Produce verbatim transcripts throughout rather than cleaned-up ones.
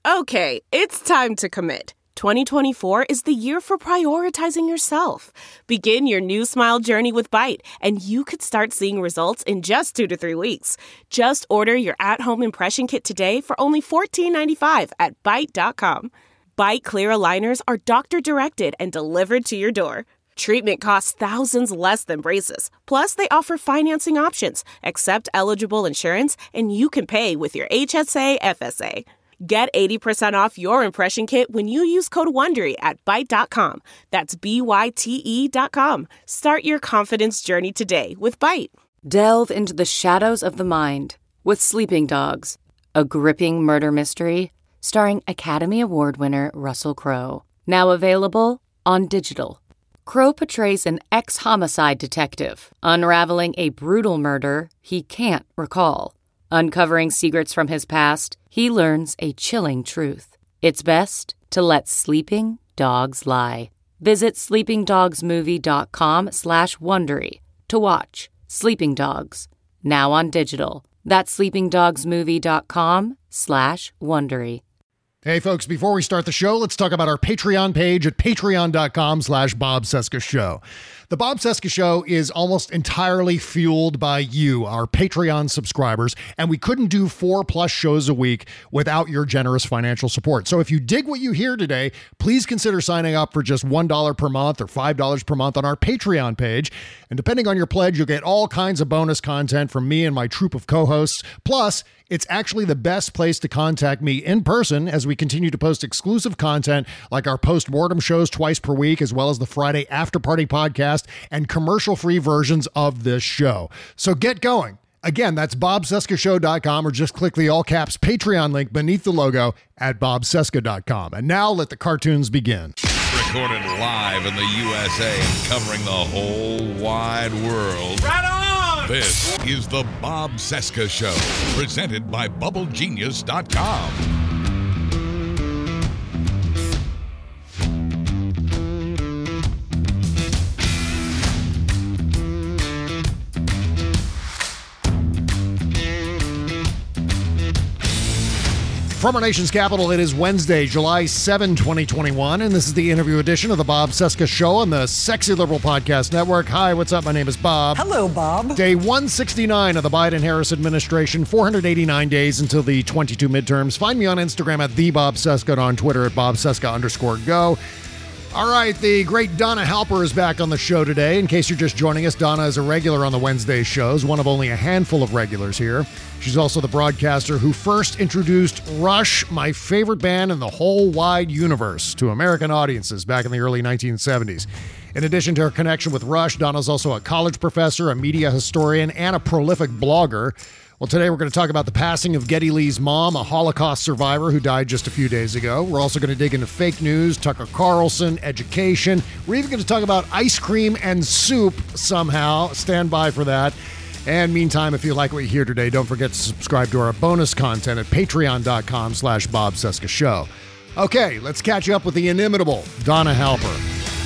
Okay, it's time to commit. twenty twenty-four is the year for prioritizing yourself. Begin your new smile journey with Byte, and you could start seeing results in just two to three weeks. Just order your at-home impression kit today for only fourteen ninety-five at byte dot com. Byte clear aligners are doctor-directed and delivered to your door. Treatment costs thousands less than braces. Plus, they offer financing options, accept eligible insurance, and you can pay with your H S A F S A. Get eighty percent off your impression kit when you use code WONDERY at byte dot com. That's B Y T E dot com. Start your confidence journey today with Byte. Delve into the shadows of the mind with Sleeping Dogs, a gripping murder mystery starring Academy Award winner Russell Crowe. Now available on digital. Crowe portrays an ex-homicide detective unraveling a brutal murder he can't recall. Uncovering secrets from his past, he learns a chilling truth. It's best to let sleeping dogs lie. Visit sleepingdogsmovie.com slash Wondery to watch Sleeping Dogs, now on digital. That's sleepingdogsmovie.com slash Wondery. Hey, folks, before we start the show, let's talk about our Patreon page at patreon.com slash Bob Cesca Show. The Bob Cesca Show is almost entirely fueled by you, our Patreon subscribers, and we couldn't do four plus shows a week without your generous financial support. So if you dig what you hear today, please consider signing up for just one dollar per month or five dollars per month on our Patreon page. And depending on your pledge, you'll get all kinds of bonus content from me and my troupe of co-hosts. Plus, it's actually the best place to contact me in person as we continue to post exclusive content like our post-mortem shows twice per week, as well as the Friday After Party podcast and commercial-free versions of this show. So get going. Again, that's bob cesca show dot com, or just click the all-caps Patreon link beneath the logo at bob cesca dot com. And now let the cartoons begin. Recorded live in the U S A and covering the whole wide world. Right on! This is the Bob Cesca Show, presented by bubble genius dot com. From our nation's capital, it is Wednesday, July seventh, twenty twenty-one, and this is the interview edition of the Bob Cesca Show on the Sexy Liberal Podcast Network. Hi, what's up? My name is Bob. Hello, Bob. Day one sixty-nine of the Biden-Harris administration, four hundred eighty-nine days until the twenty-two midterms. Find me on Instagram at the Bob Cesca and on Twitter at Bob Cesca underscore go. All right, the great Donna Halper is back on the show today. In case you're just joining us, Donna is a regular on the Wednesday shows, one of only a handful of regulars here. She's also the broadcaster who first introduced Rush, my favorite band in the whole wide universe, to American audiences back in the early nineteen seventies. In addition to her connection with Rush, Donna's also a college professor, a media historian, and a prolific blogger. Well, today we're going to talk about the passing of Geddy Lee's mom, a Holocaust survivor who died just a few days ago. We're also going to dig into fake news, Tucker Carlson, education. We're even going to talk about ice cream and soup somehow. Stand by for that. And meantime, if you like what you hear today, don't forget to subscribe to our bonus content at patreon.com slash Bob Cesca Show. Okay, let's catch up with the inimitable Donna Halper.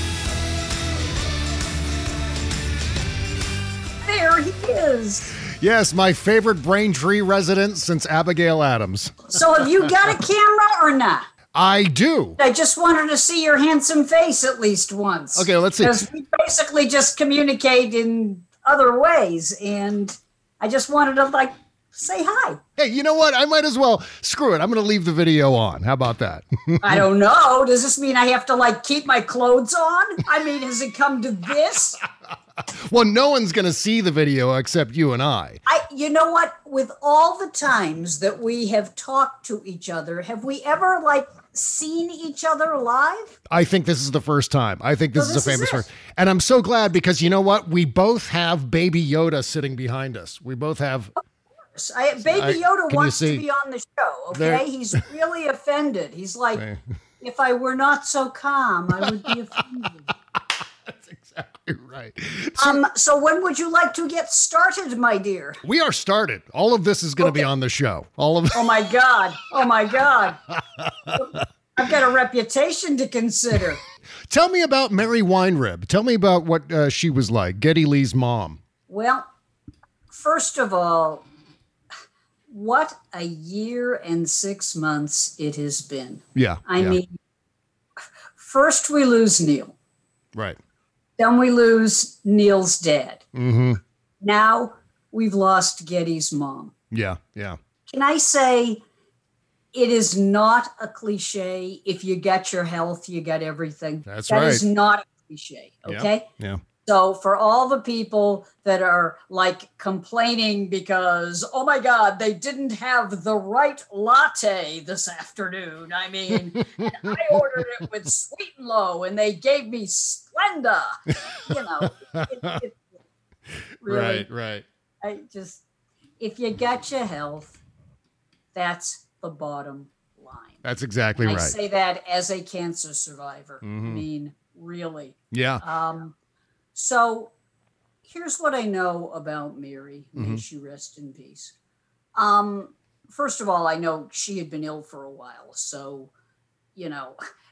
There he is. Yes, my favorite Braintree resident since Abigail Adams. So have you got a camera or not? I do. I just wanted to see your handsome face at least once. Okay, let's see. Because we basically just communicate in other ways, and I just wanted to, like, say hi. Hey, you know what? I might as well. Screw it. I'm going to leave the video on. How about that? I don't know. Does this mean I have to, like, keep my clothes on? I mean, has it come to this? Well, no one's going to see the video except you and I. I, you know what? With all the times that we have talked to each other, have we ever, like, seen each other live? I think this is the first time. I think this So is this a is famous it. first. And I'm so glad because you know what? We both have Baby Yoda sitting behind us. We both have... I, Baby I- Yoda can you wants see? to be on the show, okay? There- He's really offended. He's like, Okay. if I were not so calm, I would be offended. That's exactly right. So Um, so when would you like to get started, my dear? we are started. All of this is going to be Okay. on the show. All of Oh my God. Oh my God. I've got a reputation to consider. Tell me about Mary Weinrib. Tell me about what uh, she was like, Geddy Lee's mom. Well, first of all, what a year and six months it has been. Yeah. I yeah. mean, first we lose Neil. Right. Then we lose Neil's dad. Mm-hmm. Now we've lost Getty's mom. Yeah. Yeah. Can I say it is not a cliche? If you get your health, you get everything. That's That right. is not a cliche. Okay. Yeah. yeah. So for all the people that are like complaining because, oh my God, they didn't have the right latte this afternoon. I mean, I ordered it with sweet and low and they gave me Splenda. You know, it, it, really, Right. Right. I just, if you got your health, that's the bottom line. That's exactly And right. I say that as a cancer survivor. Mhm. I mean, really. Yeah. Um, so here's what I know about Mary. May Mhm. she rest in peace. Um, first of all, I know she had been ill for a while. So, you know,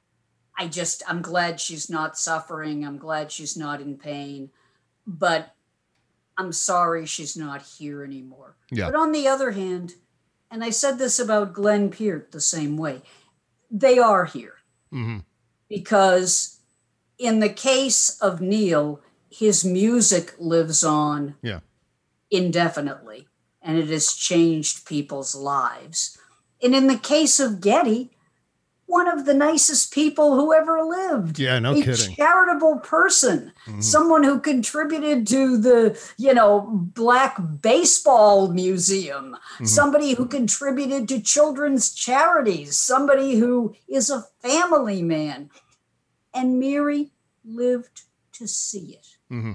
I just, I'm glad she's not suffering. I'm glad she's not in pain. But I'm sorry she's not here anymore. Yeah. But on the other hand, and I said this about Glenn Peart the same way, they are here. Mm-hmm. Because in the case of Neil, his music lives on Yeah. indefinitely, and it has changed people's lives. And in the case of Getty, one of the nicest people who ever lived. Yeah, no a kidding. charitable person, Mhm. someone who contributed to the, you know, Black Baseball Museum, Mhm. somebody who contributed to children's charities, somebody who is a family man. And Mary lived to see it, Mm-hmm.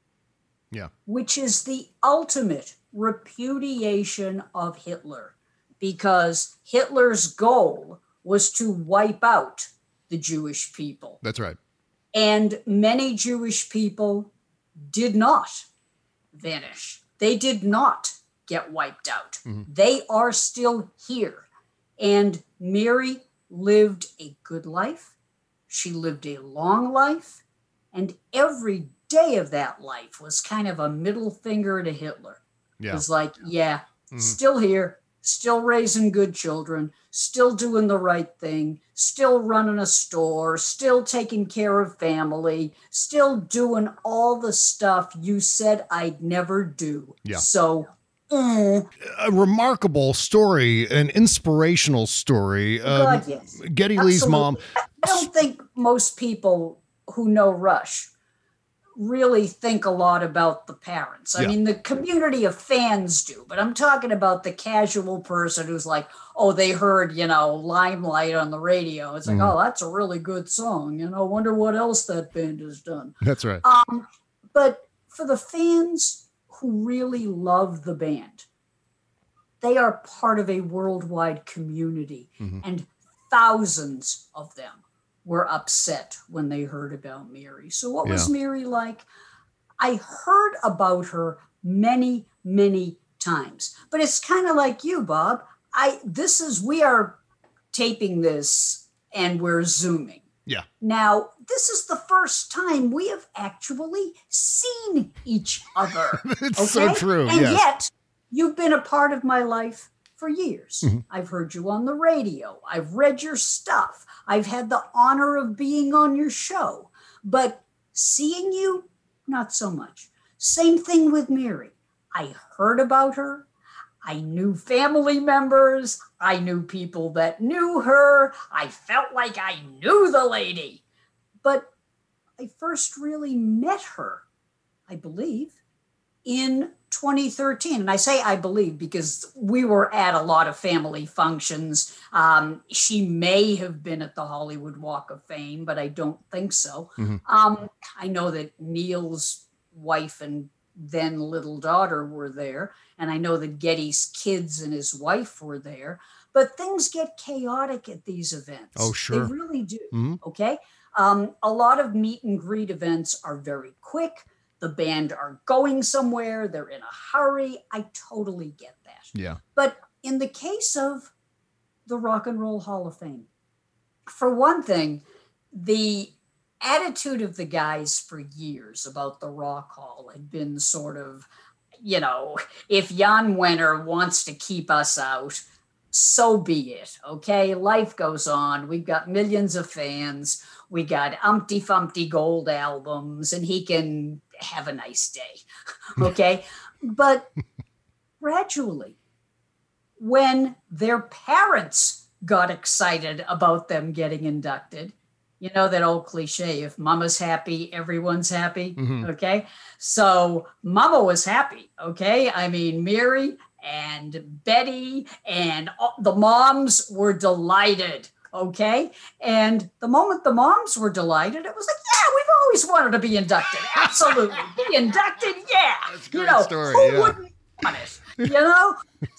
Yeah. which is the ultimate repudiation of Hitler, because Hitler's goal was to wipe out the Jewish people. That's right. And many Jewish people did not vanish. They did not get wiped out. Mhm. They are still here. And Mary lived a good life. She lived a long life. And every day of that life was kind of a middle finger to Hitler. Yeah. It was like, yeah, Mhm. still here, still raising good children, still doing the right thing, still running a store, still taking care of family, still doing all the stuff you said I'd never do. Yeah. So, mm, A remarkable story, an inspirational story. Um, God, yes. Getty Lee's Absolutely. mom. I don't think most people who know Rush really think a lot about the parents. I Yeah. mean, the community of fans do, but I'm talking about the casual person who's like, oh, they heard, you know, Limelight on the radio. It's like, Mhm. oh, that's a really good song. You know, wonder what else that band has done. That's right. Um, but for the fans who really love the band, they are part of a worldwide community, Mhm. and thousands of them were upset when they heard about Mary. So what was Yeah. Mary like? I heard about her many, many times, but it's kind of like you, Bob. I, this is, we are taping this and we're Zooming. Yeah. Now, this is the first time we have actually seen each other. It's so okay? true. And yes. yet, you've been a part of my life for years. Mhm. I've heard you on the radio. I've read your stuff. I've had the honor of being on your show. But seeing you, not so much. Same thing with Mary. I heard about her. I knew family members. I knew people that knew her. I felt like I knew the lady. But I first really met her, I believe, in twenty thirteen. And I say I believe because we were at a lot of family functions. Um, she may have been at the Hollywood Walk of Fame, but I don't think so. Mhm. Um, I know that Neil's wife and then little daughter were there. And I know that Getty's kids and his wife were there. But things get chaotic at these events. Oh, sure. They really do. Mhm. Okay. Um, a lot of meet and greet events are very quick. The band are going somewhere. They're in a hurry. I totally get that. Yeah. But in the case of the Rock and Roll Hall of Fame, for one thing, the attitude of the guys for years about the Rock Hall had been sort of, you know, if Jan Wenner wants to keep us out, so be it. Okay. Life goes on. We've got millions of fans. We got Umpty Fumpty Gold albums, and he can have a nice day. Okay. But gradually, when their parents got excited about them getting inducted, you know that old cliche, if mama's happy, everyone's happy. Mm-hmm. Okay. So mama was happy. Okay. I mean, Mary and Betty and all, the moms were delighted. Okay. And the moment the moms were delighted, it was like, yeah, we've always wanted to be inducted. Absolutely. Be inducted. Yeah. That's a great you know, story. Who Yeah. wouldn't want it? You know?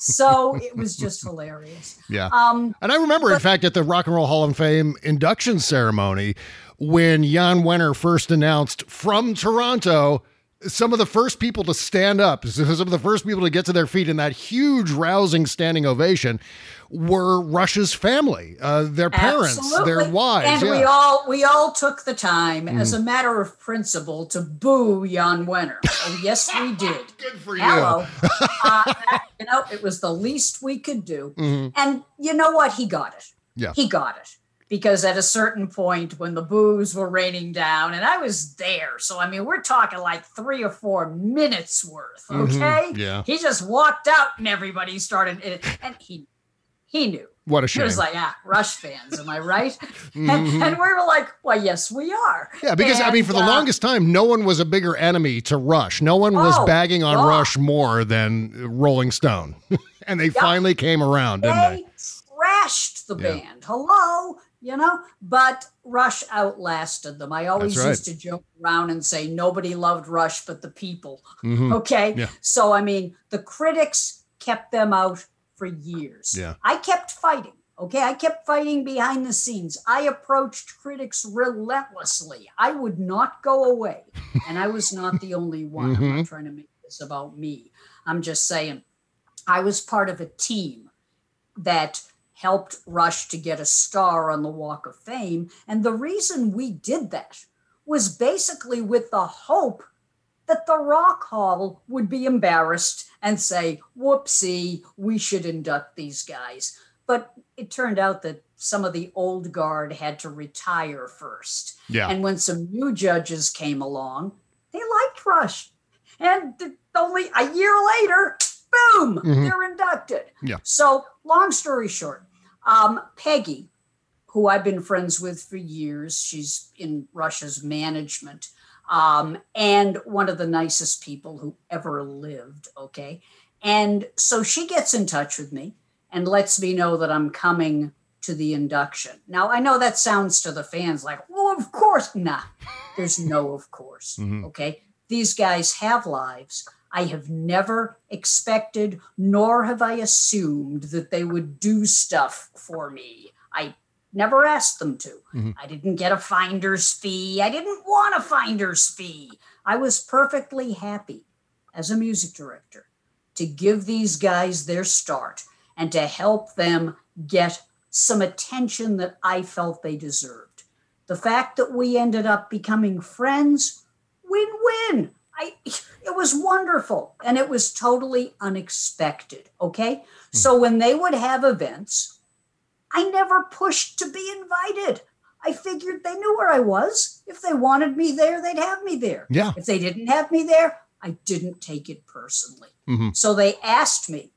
So it was just hilarious. Yeah. Um, and I remember, but, in fact, at the Rock and Roll Hall of Fame induction ceremony, when Jan Wenner first announced from Toronto, some of the first people to stand up, some of the first people to get to their feet in that huge, rousing standing ovation were Rush's family, uh, their parents, absolutely. their wives. And yeah. we all we all took the time, Mm. as a matter of principle, to boo Jan Wenner. Oh, yes, we did. Good for you. Hello. uh, that, you know, it was the least we could do. Mhm. And you know what? He got it. Yeah. He got it. Because at a certain point when the boos were raining down, and I was there. So, I mean, we're talking like three or four minutes worth, okay? Mhm. Yeah. He just walked out and everybody started, and he he knew. What a He shame. was like, ah, Rush fans, am I right? Mhm. and, and we were like, well, yes, we are. Yeah, because, I mean, for the And, uh, longest time, no one was a bigger enemy to Rush. No one was Oh, bagging on God. Rush more than Rolling Stone. And they finally came around, didn't they? They trashed the Yeah. band. Hello, you know, but Rush outlasted them. I always That's right. used to joke around and say nobody loved Rush but the people. Mhm. Okay. Yeah. So, I mean, the critics kept them out for years. Yeah. I kept fighting. Okay. I kept fighting behind the scenes. I approached critics relentlessly. I would not go away. And I was not the only one. I'm not trying to make this about me. I'm just saying I was part of a team that helped Rush to get a star on the Walk of Fame. And the reason we did that was basically with the hope that the Rock Hall would be embarrassed and say, whoopsie, we should induct these guys. But it turned out that some of the old guard had to retire first. Yeah. And when some new judges came along, they liked Rush. And th- only a year later, boom, Mhm. they're inducted. Yeah. So long story short, um, Peggy, who I've been friends with for years, she's in Rush's management, um, and one of the nicest people who ever lived, okay? And so she gets in touch with me and lets me know that I'm coming to the induction. Now, I know that sounds to the fans like, well, of course. Nah, there's no of course, Mhm. okay? These guys have lives. I have never expected, nor have I assumed that they would do stuff for me. I never asked them to. Mhm. I didn't get a finder's fee. I didn't want a finder's fee. I was perfectly happy as a music director to give these guys their start and to help them get some attention that I felt they deserved. The fact that we ended up becoming friends, win-win. I, it was wonderful, and it was totally unexpected, okay? So when they would have events, I never pushed to be invited. I figured they knew where I was. If they wanted me there, they'd have me there. Yeah. If they didn't have me there, I didn't take it personally. Mhm. So they asked me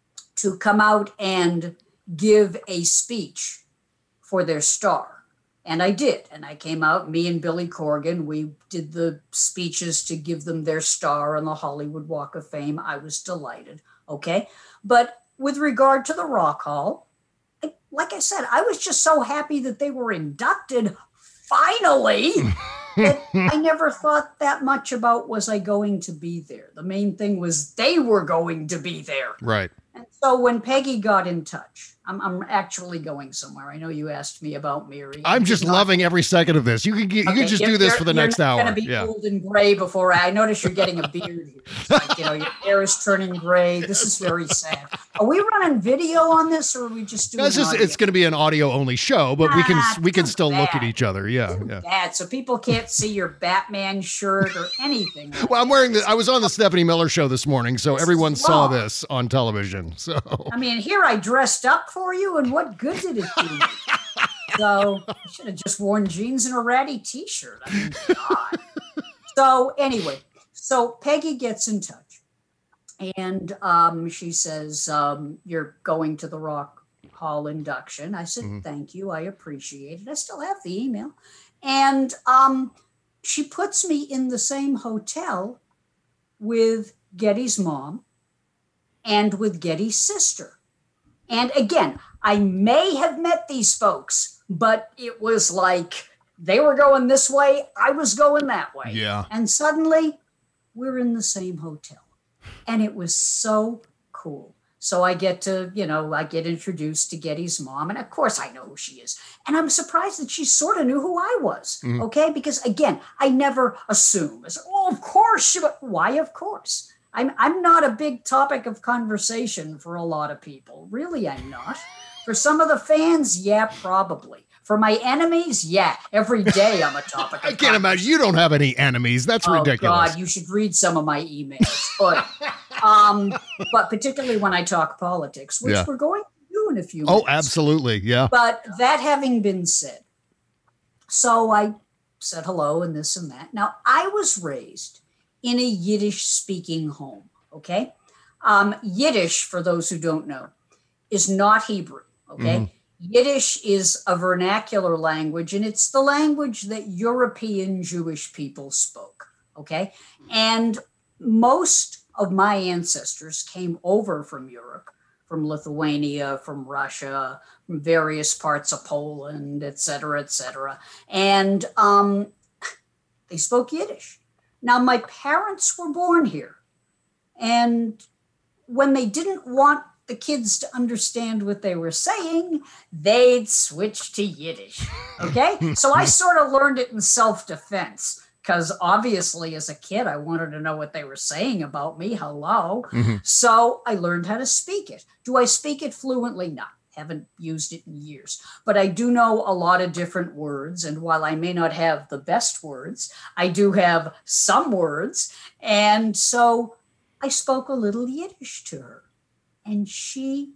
to come out and give a speech for their star. And I did. And I came out, me and Billy Corgan, we did the speeches to give them their star on the Hollywood Walk of Fame. I was delighted. Okay. But with regard to the Rock Hall, I, like I said, I was just so happy that they were inducted finally that I never thought that much about was I going to be there. The main thing was they were going to be there. Right. And so when Peggy got in touch I'm, I'm actually going somewhere. I know you asked me about Mary. I'm just loving every second of this. You can get, you okay, can just do this for the next hour. You're going to be yeah. old and gray before I, I notice you're getting a beard here. It's like, you know, your hair is turning gray. This is very sad. Are we running video on this, or are we just doing no, it's just, it's going to be an audio only show, but ah, we can we can still bad. look at each other. Yeah, too yeah. Bad. So people can't see your Batman shirt or anything. Like well, I'm wearing the. I was on the Stephanie Miller show this morning, so this everyone saw this on television. So I mean, here I dressed up for you, and what good did it do me? So I should have just worn jeans and a ratty t-shirt. I mean, God. So anyway, so Peggy gets in touch, and um, she says, um, you're going to the Rock Hall induction. I said, mm-hmm. Thank you. I appreciate it. I still have the email. And um, she puts me in the same hotel with Getty's mom and with Getty's sister. And again, I may have met these folks, but it was like they were going this way, I was going that way. Yeah. And suddenly we're in the same hotel. And it was so cool. So I get to, you know, I get introduced to Getty's mom. And of course I know who she is. And I'm surprised that she sort of knew who I was. Mm-hmm. Okay. Because again, I never assume. I said, oh, of course. She, why, of course? I'm, I'm not a big topic of conversation for a lot of people. Really, I'm not. For some of the fans, yeah, probably. For my enemies, yeah, every day I'm a topic of I can't imagine. You don't have any enemies. That's oh, ridiculous. God, you should read some of my emails. But um, but particularly when I talk politics, which yeah. we're going to do in a few minutes. Oh, absolutely, yeah. But that having been said, so I said hello and this and that. Now, I was raised in a Yiddish-speaking home, okay? Um, Yiddish, for those who don't know, is not Hebrew, okay? Mm-hmm. Yiddish is a vernacular language, and it's the language that European Jewish people spoke, okay? And most of my ancestors came over from Europe, from Lithuania, from Russia, from various parts of Poland, et cetera, et cetera. And um, they spoke Yiddish. Now, my parents were born here, and when they didn't want the kids to understand what they were saying, they'd switch to Yiddish, okay? So I sort of learned it in self-defense, because obviously as a kid, I wanted to know what they were saying about me, hello. Mm-hmm. So I learned how to speak it. Do I speak it fluently? No. Haven't used it in years, but I do know a lot of different words. And while I may not have the best words, I do have some words. And so I spoke a little Yiddish to her, and she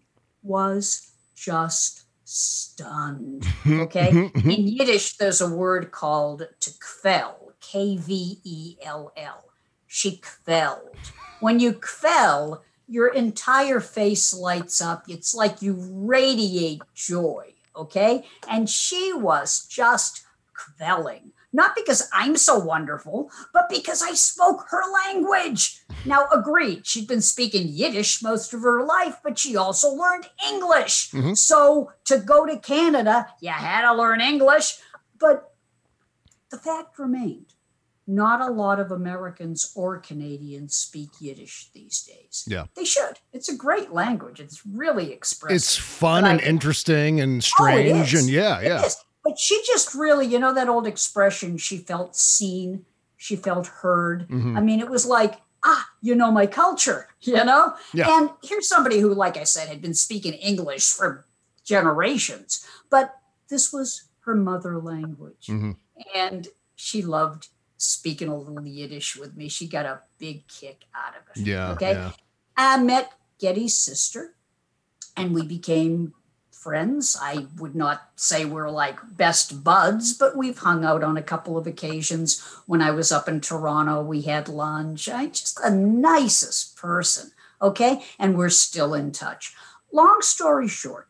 was just stunned. Okay. In Yiddish, there's a word called to kvel, K V E L L. She kvelled. When you kvell, your entire face lights up. It's like you radiate joy, okay? And she was just kvelling. Not because I'm so wonderful, but because I spoke her language. Now, agreed, she'd been speaking Yiddish most of her life, but she also learned English. Mm-hmm. So to go to Canada, you had to learn English. But the fact remained, not a lot of Americans or Canadians speak Yiddish these days. Yeah. They should. It's a great language. It's really expressive. It's fun and interesting and strange. Oh, and yeah, it yeah. Is. But she just really, you know, that old expression, she felt seen, she felt heard. Mm-hmm. I mean, it was like, ah, you know my culture, you know? Yeah. And here's somebody who, like I said, had been speaking English for generations, but this was her mother language. Mm-hmm. And she loved speaking a little Yiddish with me. She got a big kick out of it. Yeah. Okay. Yeah. I met Getty's sister, and we became friends. I would not say we're like best buds, but we've hung out on a couple of occasions. When I was up in Toronto, we had lunch. I just the nicest person. Okay. And we're still in touch. Long story short,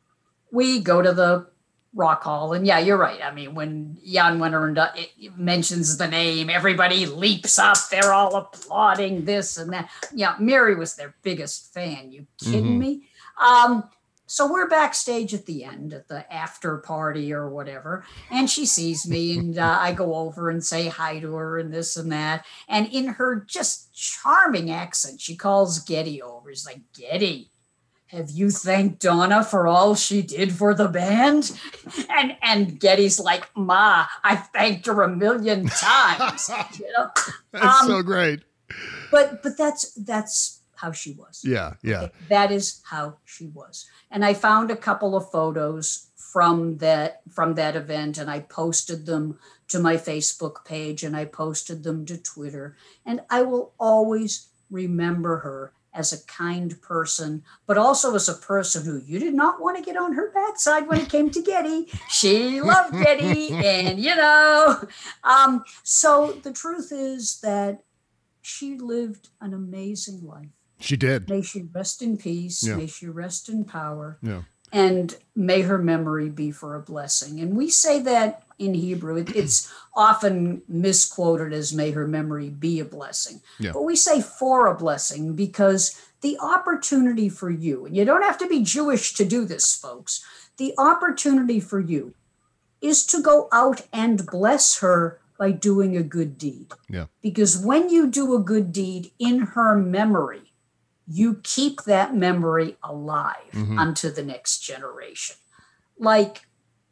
we go to the Rock Hall. And yeah, you're right. I mean, when Jan Wenner it mentions the name, everybody leaps up. They're all applauding this and that. Yeah, Mary was their biggest fan. You kidding mm-hmm. me? Um, so we're backstage at the end, at the after party or whatever. And she sees me, and uh, I go over and say hi to her and this and that. And in her just charming accent, she calls Getty over. She's like, Getty, have you thanked Donna for all she did for the band? And and Geddy's like, Ma, I've thanked her a million times. You know? That's Um, so great. But but that's that's how she was. Yeah, yeah. Okay, that is how she was. And I found a couple of photos from that from that event, and I posted them to my Facebook page, and I posted them to Twitter. And I will always remember her as a kind person, but also as a person who you did not want to get on her bad side when it came to Geddy. She loved Geddy, and you know. Um, so the truth is that she lived an amazing life. She did. May she rest in peace. Yeah. May she rest in power. Yeah. And may her memory be for a blessing. And we say that in Hebrew. It, it's often misquoted as may her memory be a blessing. Yeah. But we say for a blessing because the opportunity for you, and you don't have to be Jewish to do this, folks, the opportunity for you is to go out and bless her by doing a good deed. Yeah. Because when you do a good deed in her memory, you keep that memory alive Mhm. unto the next generation. Like,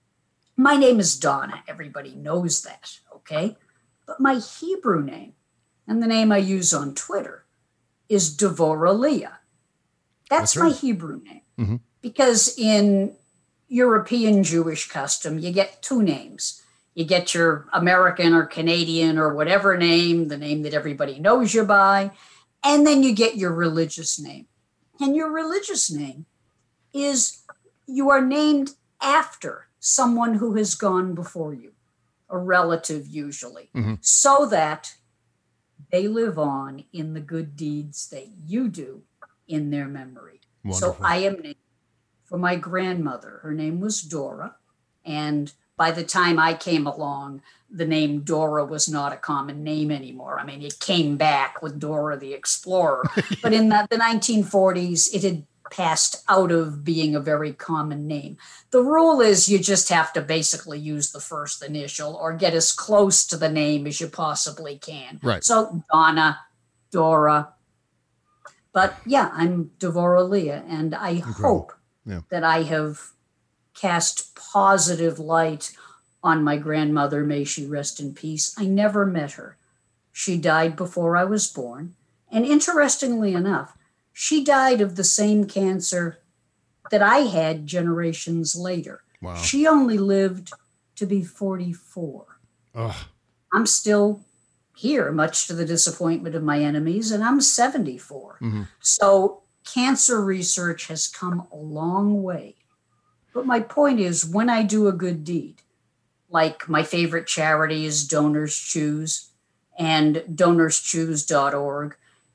my name is Donna. Everybody knows that, okay? But my Hebrew name, and the name I use on Twitter, is Devorah Leah. That's, That's my right. Hebrew name. Mhm. Because in European Jewish custom, you get two names. You get your American or Canadian or whatever name, the name that everybody knows you by, and then you get your religious name. And your religious name is you are named after someone who has gone before you, a relative usually, Mhm. so that they live on in the good deeds that you do in their memory. Wonderful. So I am named for my grandmother. Her name was Dora. And by the time I came along, the name Dora was not a common name anymore. I mean, it came back with Dora the Explorer. But in the, the nineteen forties, it had passed out of being a very common name. The rule is you just have to basically use the first initial or get as close to the name as you possibly can. Right. So Donna, Dora. But yeah, I'm Devorah Leah, and I hope Yeah. that I have cast positive light on my grandmother. May she rest in peace. I never met her. She died before I was born. And interestingly enough, she died of the same cancer that I had generations later. Wow. She only lived to be forty-four. Ugh. I'm still here, much to the disappointment of my enemies, and I'm seventy-four. Mhm. So cancer research has come a long way. But my point is, when I do a good deed, like my favorite charity is Donors Choose, and donors choose dot org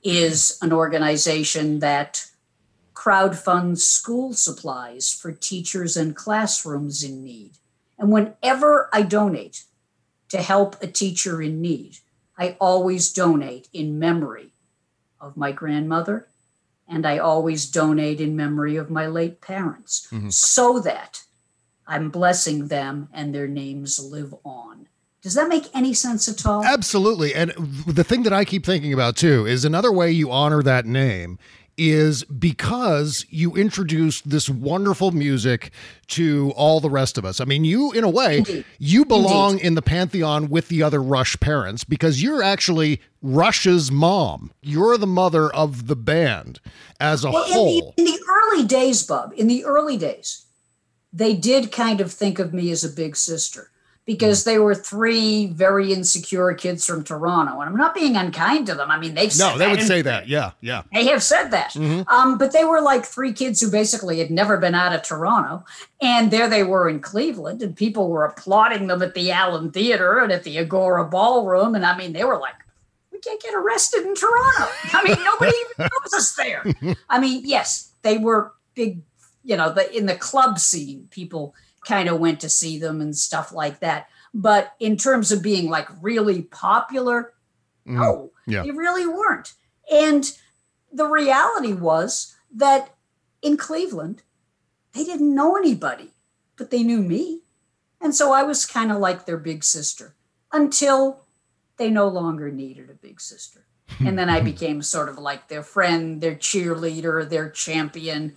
is an organization that crowdfunds school supplies for teachers and classrooms in need. And whenever I donate to help a teacher in need, I always donate in memory of my grandmother, and I always donate in memory of my late parents, Mhm. so that I'm blessing them and their names live on. Does that make any sense at all? Absolutely. And the thing that I keep thinking about too is another way you honor that name is because you introduced this wonderful music to all the rest of us. I mean, you, in a way, Indeed. you belong Indeed. in the pantheon with the other Rush parents because you're actually Rush's mom. You're the mother of the band as a Well, in the, whole. in the early days, Bub, in the early days, they did kind of think of me as a big sister because they were three very insecure kids from Toronto. And I'm not being unkind to them. I mean, they've said No, they that would in- say that. Yeah, yeah. They have said that. Mhm. Um, but they were like three kids who basically had never been out of Toronto. And there they were in Cleveland, and people were applauding them at the Allen Theater and at the Agora Ballroom. And I mean, they were like, we can't get arrested in Toronto. I mean, nobody even knows us there. I mean, yes, they were big, you know, the, in the club scene, people kind of went to see them and stuff like that. But in terms of being like really popular, Mhm. no, Yeah. they really weren't. And the reality was that in Cleveland, they didn't know anybody, but they knew me. And so I was kind of like their big sister until they no longer needed a big sister. And then I became sort of like their friend, their cheerleader, their champion.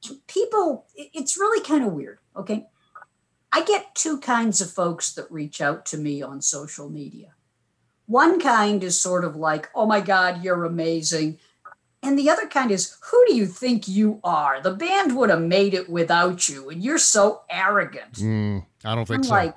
people, it's really kind of weird, okay? I get two kinds of folks that reach out to me on social media. One kind is sort of like, oh my God, you're amazing. And the other kind is, who do you think you are? The band would have made it without you, and you're so arrogant. Mm, I don't think I'm so. Like,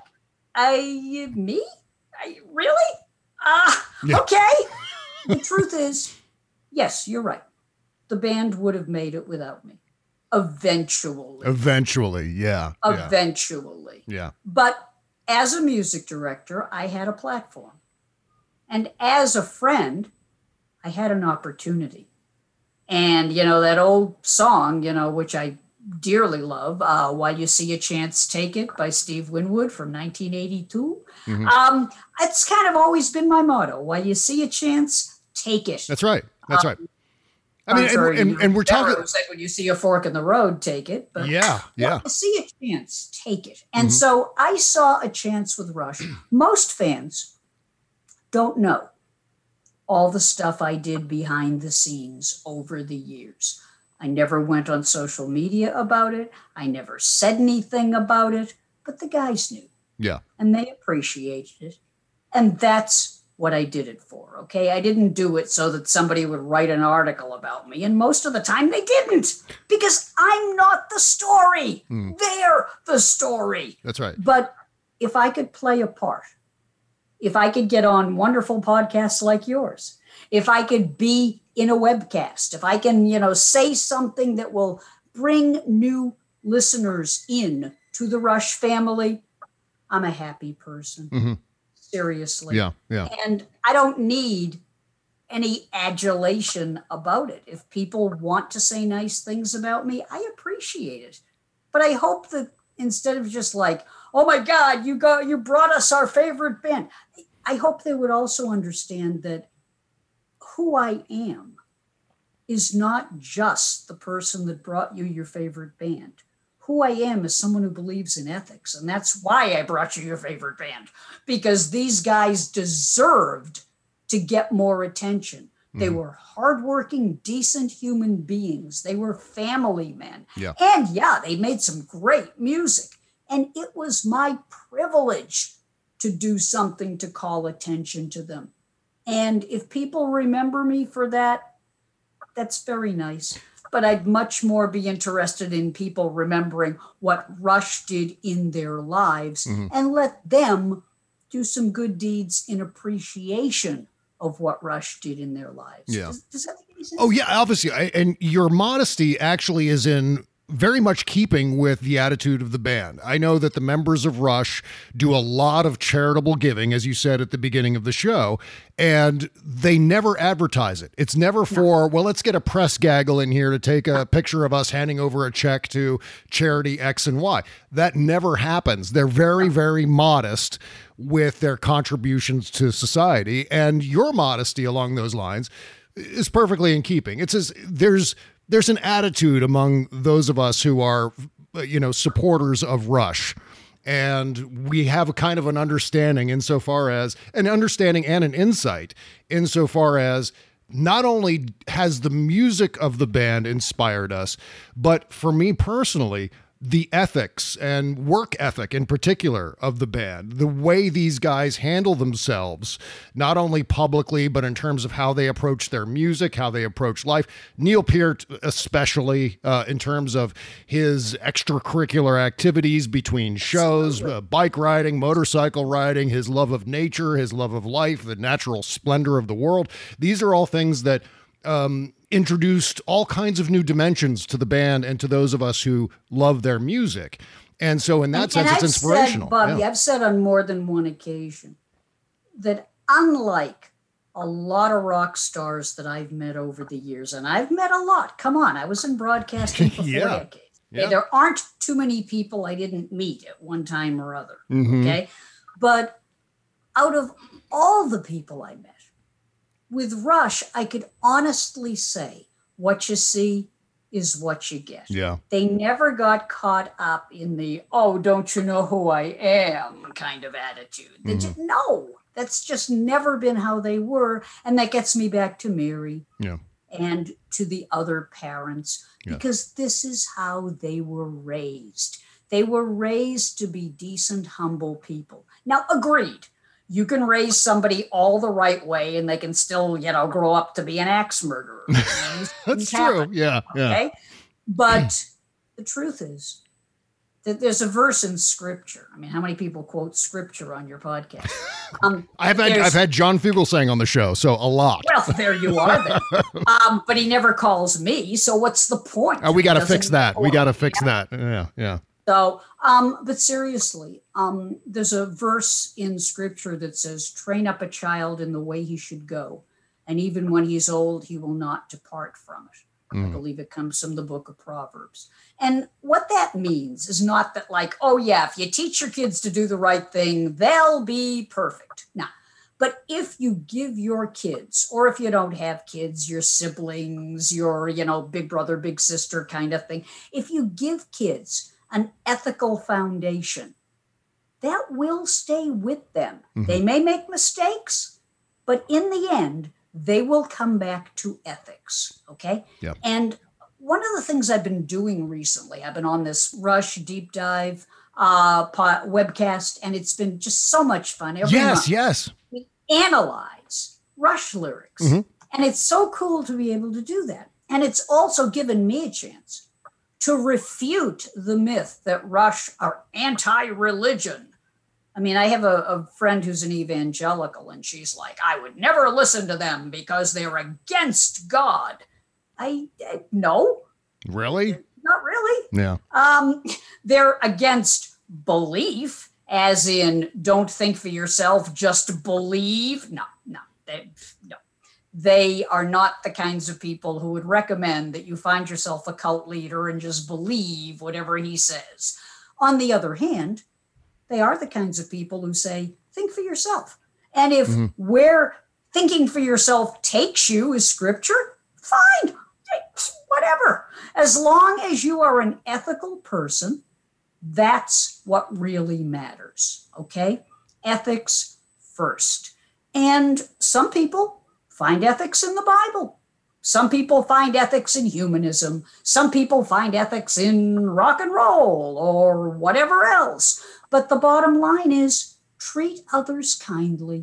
I, me? I, really? Ah, uh, Yeah. Okay. The truth is, yes, you're right. The band would have made it without me. Eventually. Eventually, yeah. Eventually. Yeah. But as a music director, I had a platform. And as a friend, I had an opportunity. And, you know, that old song, you know, which I dearly love, uh, While You See a Chance, Take It by Steve Winwood from nineteen eighty-two. Mm-hmm. Um, it's kind of always been my motto. While you see a chance, take it. That's right. That's um, right. I mean, and, and, and we're talking. Like when you see a fork in the road, take it. But yeah, yeah. When you see a chance, take it. And mm-hmm. so I saw a chance with Rush. Most fans don't know all the stuff I did behind the scenes over the years. I never went on social media about it. I never said anything about it, but the guys knew. Yeah. And they appreciated it. And that's what I did it for, okay? I didn't do it so that somebody would write an article about me. And most of the time they didn't, because I'm not the story. Mm. They're the story. That's right. But if I could play a part, if I could get on wonderful podcasts like yours, if I could be in a webcast, if I can, you know, say something that will bring new listeners in to the Rush family, I'm a happy person. Mm-hmm. Seriously. Yeah, yeah. And I don't need any adulation about it. If people want to say nice things about me, I appreciate it. But I hope that instead of just like, oh my God, you go, you brought us our favorite band, I hope they would also understand that who I am is not just the person that brought you your favorite band. Who I am is someone who believes in ethics. And that's why I brought you your favorite band, because these guys deserved to get more attention. Mm-hmm. They were hardworking, decent human beings. They were family men. Yeah. And yeah, they made some great music. And it was my privilege to do something to call attention to them. And if people remember me for that, that's very nice. But I'd much more be interested in people remembering what Rush did in their lives, mm-hmm. and let them do some good deeds in appreciation of what Rush did in their lives. Yeah. Does, does that make any sense? Oh, yeah, obviously. I, and your modesty actually is in very much keeping with the attitude of the band. I know that the members of Rush do a lot of charitable giving, as you said at the beginning of the show, and they never advertise it. It's never for, no. well, let's get a press gaggle in here to take a picture of us handing over a check to charity X and Y. That never happens. They're very, very modest with their contributions to society, and your modesty along those lines is perfectly in keeping. It's as there's There's an attitude among those of us who are, you know, supporters of Rush. And we have a kind of an understanding insofar as an understanding and an insight insofar as not only has the music of the band inspired us, but for me personally, the ethics and work ethic in particular of the band, the way these guys handle themselves, not only publicly, but in terms of how they approach their music, how they approach life. Neil Peart, especially uh, in terms of his extracurricular activities between shows, uh, bike riding, motorcycle riding, his love of nature, his love of life, the natural splendor of the world. These are all things that um, introduced all kinds of new dimensions to the band and to those of us who love their music. And so in that and, sense, and it's I've inspirational. Said, Bobby, yeah. I've said on more than one occasion that unlike a lot of rock stars that I've met over the years, and I've met a lot. Come on, I was in broadcasting for yeah. four decades. Okay? Yeah. There aren't too many people I didn't meet at one time or other. Mm-hmm. Okay. But out of all the people I met, with Rush, I could honestly say what you see is what you get. Yeah. They never got caught up in the, oh, don't you know who I am kind of attitude. They Mm-hmm. just, no, that's just never been how they were. And that gets me back to Mary. Yeah. and to the other parents, Yeah. because this is how they were raised. They were raised to be decent, humble people. Now, agreed. You can raise somebody all the right way and they can still, you know, grow up to be an axe murderer. That's true. Yeah. Yeah. Okay. But the truth is that there's a verse in scripture. I mean, how many people quote scripture on your podcast? Um, I've had, I've had John Fugelsang on the show, so a lot. Well, there you are then. um, but he never calls me. So what's the point? Oh, we got to Doesn't fix that. We got to fix yeah. that. Yeah. Yeah. So, um, but seriously, um, there's a verse in scripture that says, train up a child in the way he should go. And even when he's old, he will not depart from it. Mm. I believe it comes from the book of Proverbs. And what that means is not that like, oh yeah, if you teach your kids to do the right thing, they'll be perfect. No. But if you give your kids, or if you don't have kids, your siblings, your, you know, big brother, big sister kind of thing, if you give kids an ethical foundation, that will stay with them. Mm-hmm. They may make mistakes, but in the end, they will come back to ethics, okay? Yep. And one of the things I've been doing recently, I've been on this Rush deep dive uh, po- webcast, and it's been just so much fun. Every yes, month, yes. we analyze Rush lyrics, mm-hmm. and it's so cool to be able to do that. And it's also given me a chance to refute the myth that Rush are anti-religion. I mean, I have a, a friend who's an evangelical, and she's like, I would never listen to them because they're against God. I, I no. Really? Not really. Yeah. Um, they're against belief, as in don't think for yourself, just believe. No, no, they, no. They are not the kinds of people who would recommend that you find yourself a cult leader and just believe whatever he says. On the other hand, they are the kinds of people who say, think for yourself. And if mm-hmm. where thinking for yourself takes you is scripture, fine, whatever. As long as you are an ethical person, that's what really matters, okay? Ethics first. And some people find ethics in the Bible. Some people find ethics in humanism. Some people find ethics in rock and roll or whatever else. But the bottom line is treat others kindly.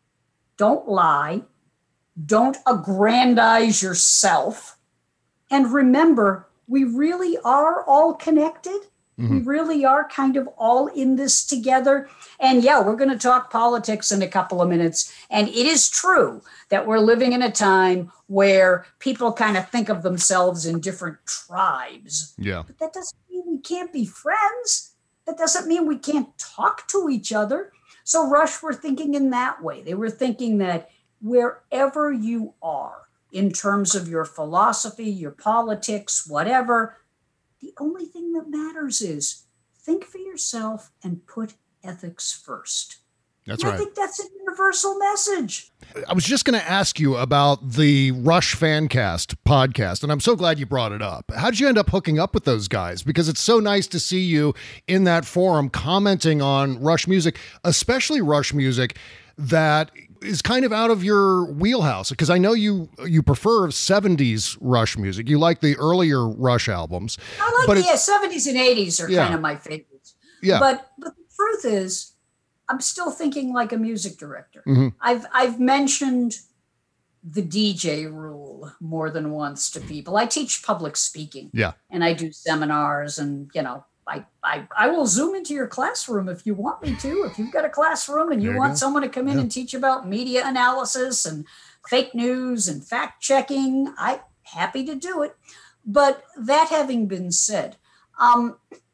Don't lie. Don't aggrandize yourself. And remember, we really are all connected. Mm-hmm. We really are kind of all in this together. And yeah, we're going to talk politics in a couple of minutes. And it is true that we're living in a time where people kind of think of themselves in different tribes. Yeah. But that doesn't mean we can't be friends. That doesn't mean we can't talk to each other. So Rush were thinking in that way. They were thinking that wherever you are in terms of your philosophy, your politics, whatever, the only thing that matters is think for yourself and put ethics first. That's and right. I think that's a universal message. I was just going to ask you about the Rush Fancast podcast, and I'm so glad you brought it up. How did you end up hooking up with those guys? Because it's so nice to see you in that forum commenting on Rush music, especially Rush music that is kind of out of your wheelhouse, because I know you you prefer seventies Rush music. You like the earlier Rush albums. I like but the yeah, seventies and eighties are yeah. kind of my favorites. Yeah. But but the truth is, I'm still thinking like a music director. Mm-hmm. I've I've mentioned the D J rule more than once to people. I teach public speaking. Yeah. And I do seminars, and you know, I, I, I will Zoom into your classroom if you want me to. If you've got a classroom and you, you want go. someone to come in yeah. and teach about media analysis and fake news and fact checking, I'm happy to do it. But that having been said, um,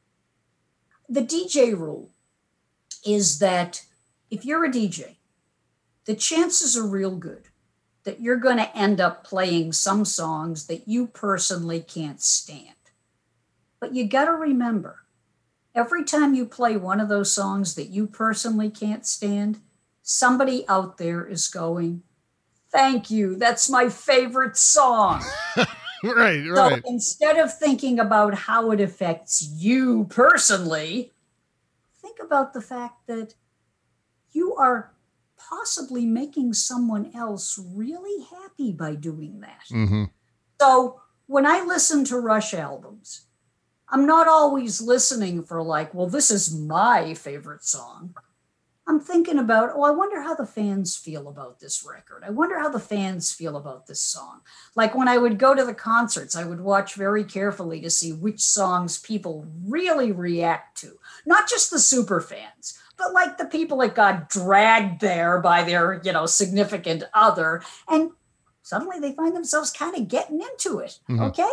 the D J rule is that if you're a D J, the chances are real good that you're going to end up playing some songs that you personally can't stand. But you got to remember, every time you play one of those songs that you personally can't stand, somebody out there is going, thank you, that's my favorite song. Right, right. So instead of thinking about how it affects you personally, think about the fact that you are possibly making someone else really happy by doing that. Mm-hmm. So when I listen to Rush albums, I'm not always listening for like, well, this is my favorite song. I'm thinking about, oh, I wonder how the fans feel about this record. I wonder how the fans feel about this song. Like when I would go to the concerts, I would watch very carefully to see which songs people really react to. Not just the super fans, but like the people that got dragged there by their, you know, significant other. And suddenly they find themselves kind of getting into it. Mm-hmm. Okay.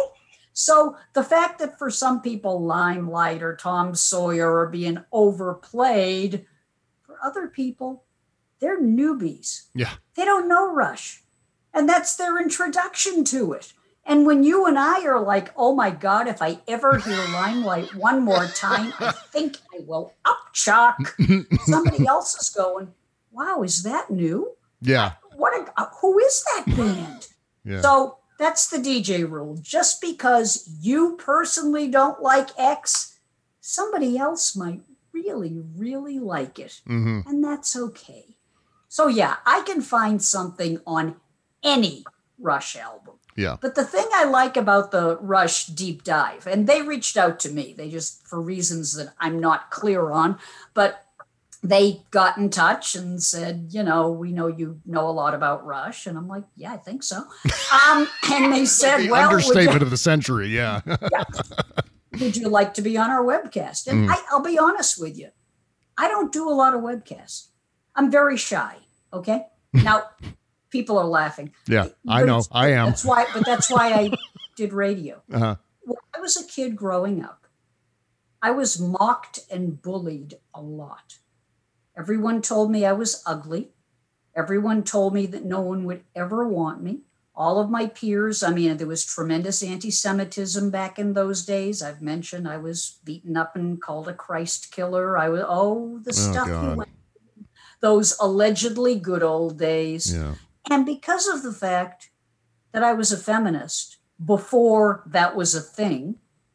So the fact that for some people, Limelight or Tom Sawyer are being overplayed, for other people, they're newbies. Yeah. They don't know Rush. And that's their introduction to it. And when you and I are like, oh my God, if I ever hear Limelight one more time, I think I will upchuck. Somebody else is going, wow, is that new? Yeah. What? A, who is that band? Yeah. So that's the D J rule. Just because you personally don't like X, somebody else might really, really like it. Mm-hmm. And that's okay. So yeah, I can find something on any Rush album. Yeah. But the thing I like about the Rush Deep Dive, and they reached out to me, they just, for reasons that I'm not clear on, but they got in touch and said, you know, we know you know a lot about Rush. And I'm like, yeah, I think so. Um, and they said, the well, understatement you, of the century. Yeah. yeah. Would you like to be on our webcast? And Mm. I, I'll be honest with you. I don't do a lot of webcasts. I'm very shy. Okay. Now, people are laughing. Yeah, I know. I am. That's why, but that's why I did radio. Uh-huh. When I was a kid growing up, I was mocked and bullied a lot. Everyone told me I was ugly. Everyone told me that no one would ever want me. All of my peers, I mean, there was tremendous anti-Semitism back in those days. I've mentioned I was beaten up and called a Christ killer. I was, oh, the stuff God. you went through. Those allegedly good old days. Yeah. And because of the fact that I was a feminist before that was a thing,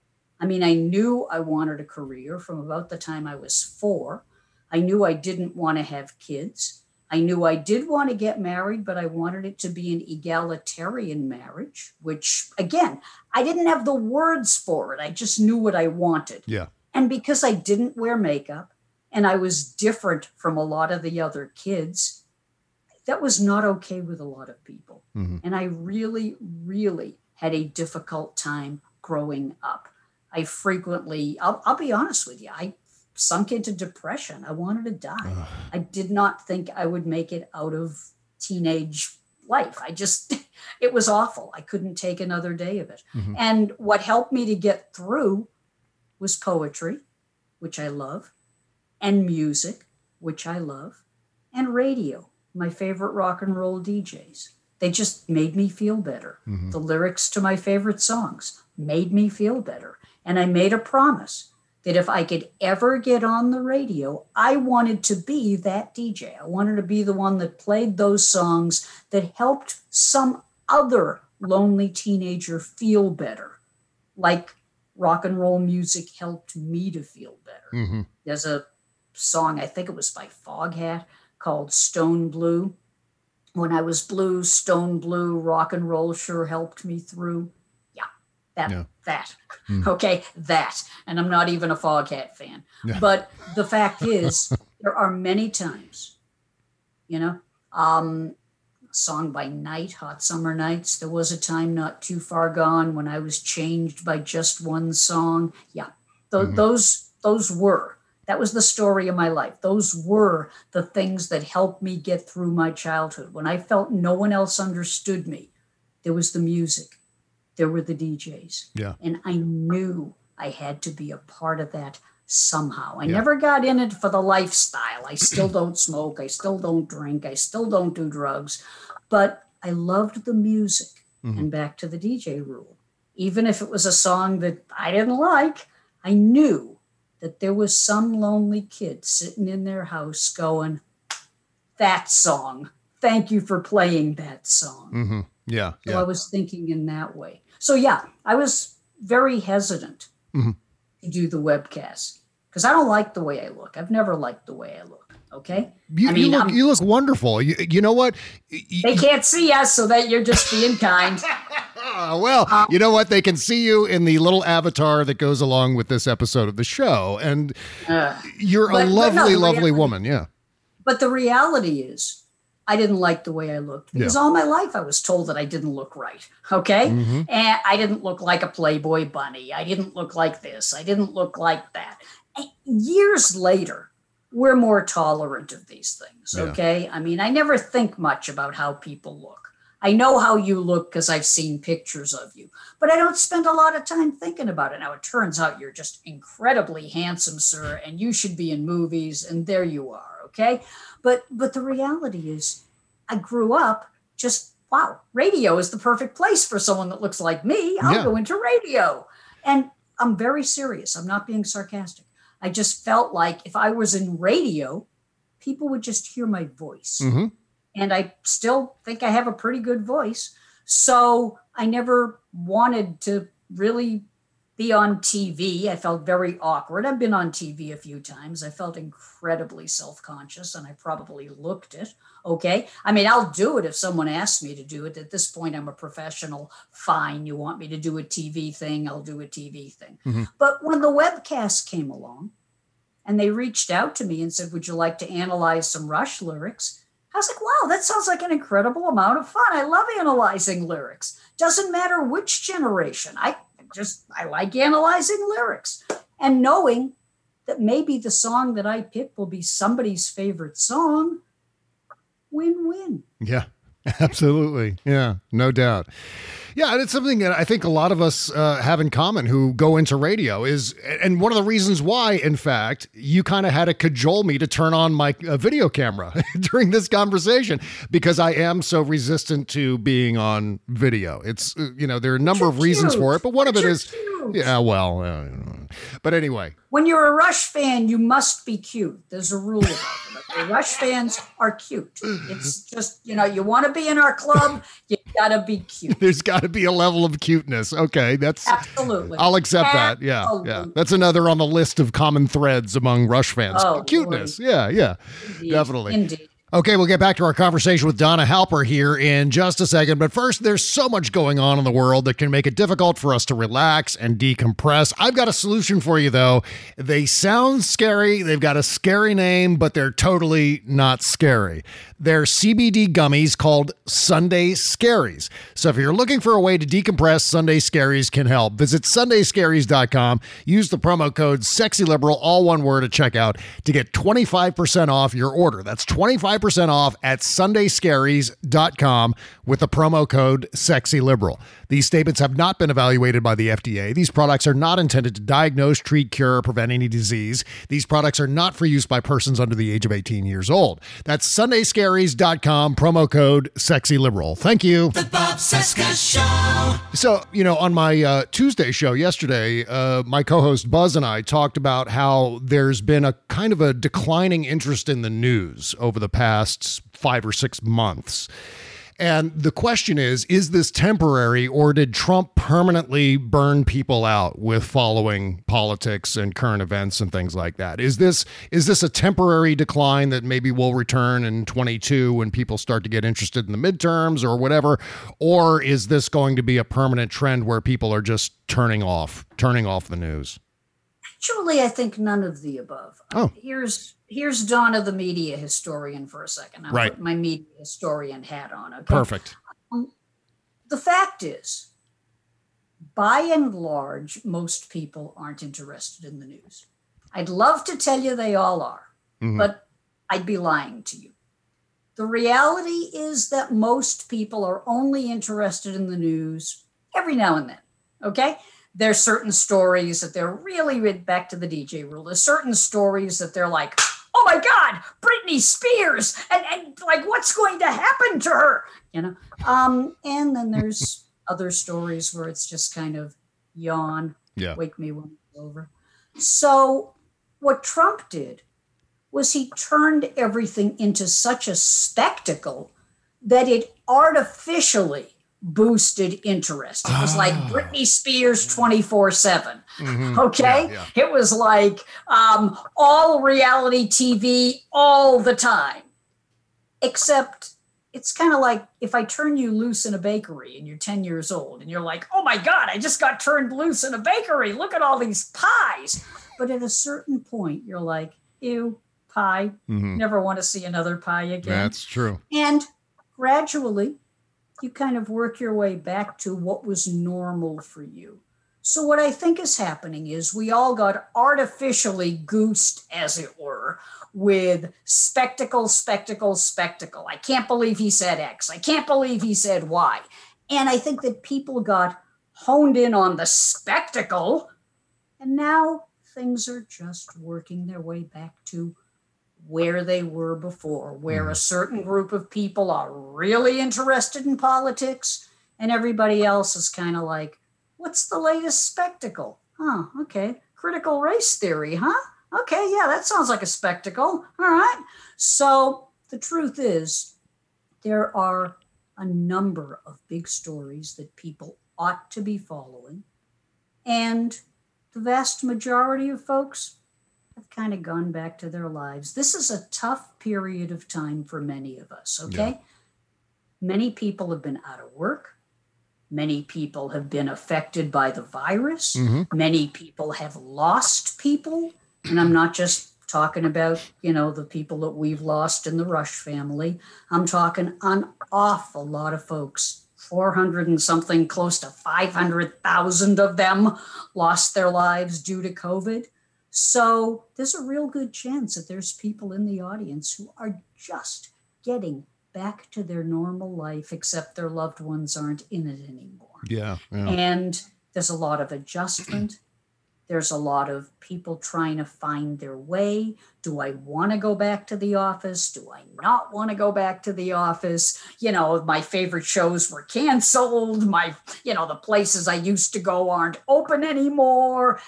I mean, I knew I wanted a career from about the time I was four. I knew I didn't want to have kids. I knew I did want to get married, but I wanted it to be an egalitarian marriage, which, again, I didn't have the words for it. I just knew what I wanted. Yeah. And because I didn't wear makeup and I was different from a lot of the other kids, that was not okay with a lot of people. Mm-hmm. And I really, really had a difficult time growing up. I frequently, I'll, I'll be honest with you, I sunk into depression. I wanted to die. Ugh. I did not think I would make it out of teenage life. I just, it was awful. I couldn't take another day of it. Mm-hmm. And what helped me to get through was poetry, which I love, and music, which I love, and radio, my favorite rock and roll D Js. They just made me feel better. Mm-hmm. The lyrics to my favorite songs made me feel better. And I made a promise that if I could ever get on the radio, I wanted to be that D J. I wanted to be the one that played those songs that helped some other lonely teenager feel better, like rock and roll music helped me to feel better. Mm-hmm. There's a song, I think it was by Foghat, called Stone Blue. When I was blue, stone blue, rock and roll sure helped me through. Yeah, that, yeah. that. Mm. Okay, that. And I'm not even a Foghat fan. Yeah. But the fact is, there are many times, you know, um, a song by Night, Hot Summer Nights. There was a time not too far gone when I was changed by just one song. Yeah, th- mm-hmm. those those were. That was the story of my life. Those were the things that helped me get through my childhood. When I felt no one else understood me, there was the music. There were the D Js. Yeah. And I knew I had to be a part of that somehow. I yeah. never got in it for the lifestyle. I still don't smoke. I still don't drink. I still don't do drugs. But I loved the music. Mm-hmm. And back to the D J rule. Even if it was a song that I didn't like, I knew that there was some lonely kid sitting in their house going, that song, thank you for playing that song. Mm-hmm. Yeah, so yeah. I was thinking in that way. So yeah, I was very hesitant mm-hmm. to do the webcast because I don't like the way I look. I've never liked the way I look. Okay. You, I mean, you look, I'm, you look wonderful. You, you know what? they can't see us, so that you're just being kind. Uh, well, um, you know what? They can see you in the little avatar that goes along with this episode of the show. And uh, you're but, a lovely, no, lovely reality, woman. Yeah. But the reality is, I didn't like the way I looked because yeah. all my life I was told that I didn't look right. Okay. Mm-hmm. And I didn't look like a Playboy bunny. I didn't look like this. I didn't look like that. And years later, we're more tolerant of these things. Okay. Yeah. I mean, I never think much about how people look. I know how you look because I've seen pictures of you, but I don't spend a lot of time thinking about it. Now, it turns out you're just incredibly handsome, sir, and you should be in movies, and there you are. Okay. But but the reality is I grew up just, wow, radio is the perfect place for someone that looks like me. I'll yeah. go into radio. And I'm very serious. I'm not being sarcastic. I just felt like if I was in radio, people would just hear my voice. Mm-hmm. And I still think I have a pretty good voice. So I never wanted to really be on T V. I felt very awkward. I've been on T V a few times. I felt incredibly self-conscious, and I probably looked it. Okay. I mean, I'll do it if someone asks me to do it. At this point, I'm a professional. Fine. You want me to do a T V thing? I'll do a T V thing. Mm-hmm. But when the webcast came along and they reached out to me and said, would you like to analyze some Rush lyrics? I was like, wow, that sounds like an incredible amount of fun. I love analyzing lyrics. Doesn't matter which generation. I just, I like analyzing lyrics and knowing that maybe the song that I pick will be somebody's favorite song. Win-win. Yeah, absolutely. Yeah, no doubt. Yeah, and it's something that I think a lot of us uh, have in common who go into radio is, and one of the reasons why, in fact, you kind of had to cajole me to turn on my uh, video camera during this conversation, because I am so resistant to being on video. It's, uh, you know, there are a number of reasons for it, but one of it is, yeah, well, uh, but anyway. When you're a Rush fan, you must be cute. There's a rule about it. Okay? Rush fans are cute. It's just, you know, you want to be in our club, you gotta be cute. There's got to be a level of cuteness. Okay, that's absolutely. I'll accept absolutely. that. Yeah, yeah. That's another on the list of common threads among Rush fans. Oh, cuteness. Boy. Yeah, yeah, Indeed. definitely. Indeed. Okay, we'll get back to our conversation with Donna Halper here in just a second. But first, there's so much going on in the world that can make it difficult for us to relax and decompress. I've got a solution for you, though. They sound scary. They've got a scary name, but they're totally not scary. They're C B D gummies called Sunday Scaries. So if you're looking for a way to decompress, Sunday Scaries can help. Visit sunday scaries dot com. Use the promo code SEXYLIBERAL, all one word, at checkout to get twenty-five percent off your order. That's twenty-five percent off at sunday scaries dot com with the promo code SEXYLIBERAL. These statements have not been evaluated by the F D A. These products are not intended to diagnose, treat, cure, or prevent any disease. These products are not for use by persons under the age of eighteen years old. That's sunday scaries dot com, promo code SEXYLIBERAL. Thank you. The Bob Cesca Show. So, you know, on my uh, Tuesday show yesterday, uh, my co-host Buzz and I talked about how there's been a kind of a declining interest in the news over the past five or six months. And the question is, is this temporary, or did Trump permanently burn people out with following politics and current events and things like that? Is this is this a temporary decline that maybe will return in twenty-two when people start to get interested in the midterms or whatever? Or is this going to be a permanent trend where people are just turning off, turning off the news? Actually, I think none of the above. Oh. Here's here's Donna, the media historian, for a second. I'll right. put my media historian hat on. Okay? Perfect. Um, the fact is, by and large, most people aren't interested in the news. I'd love to tell you they all are, mm-hmm. but I'd be lying to you. The reality is that most people are only interested in the news every now and then. Okay? There's certain stories that they're really, back to the D J rule, there's certain stories that they're like, oh my God, Britney Spears, and, and like, what's going to happen to her? You know? Um, and then there's other stories where it's just kind of yawn, yeah. wake me when it's over. So what Trump did was he turned everything into such a spectacle that it artificially boosted interest. It was Ah. like Britney Spears twenty-four seven. Mhm. Okay? Yeah, yeah. It was like um, all reality T V all the time. Except it's kind of like if I turn you loose in a bakery and you're ten years old and you're like, oh my God, I just got turned loose in a bakery. Look at all these pies. But at a certain point, you're like, ew, pie. Mhm. Never want to see another pie again. That's true. And gradually, you kind of work your way back to what was normal for you. So what I think is happening is we all got artificially goosed, as it were, with spectacle, spectacle, spectacle. I can't believe he said X. I can't believe he said Y. And I think that people got honed in on the spectacle, and now things are just working their way back to where they were before, where a certain group of people are really interested in politics and everybody else is kind of like, what's the latest spectacle? Huh, okay. Critical race theory, huh? Okay, yeah, that sounds like a spectacle. All right. So the truth is, there are a number of big stories that people ought to be following. And the vast majority of folks have kind of gone back to their lives. This is a tough period of time for many of us, okay? Yeah. Many people have been out of work. Many people have been affected by the virus. Mhm. Many people have lost people. And I'm not just talking about, you know, the people that we've lost in the Rush family. I'm talking an awful lot of folks. four hundred and something, close to five hundred thousand of them lost their lives due to COVID. So there's a real good chance that there's people in the audience who are just getting back to their normal life, except their loved ones aren't in it anymore. Yeah. yeah. And there's a lot of adjustment. There's a lot of people trying to find their way. Do I want to go back to the office? Do I not want to go back to the office? You know, my favorite shows were canceled. My, you know, the places I used to go aren't open anymore.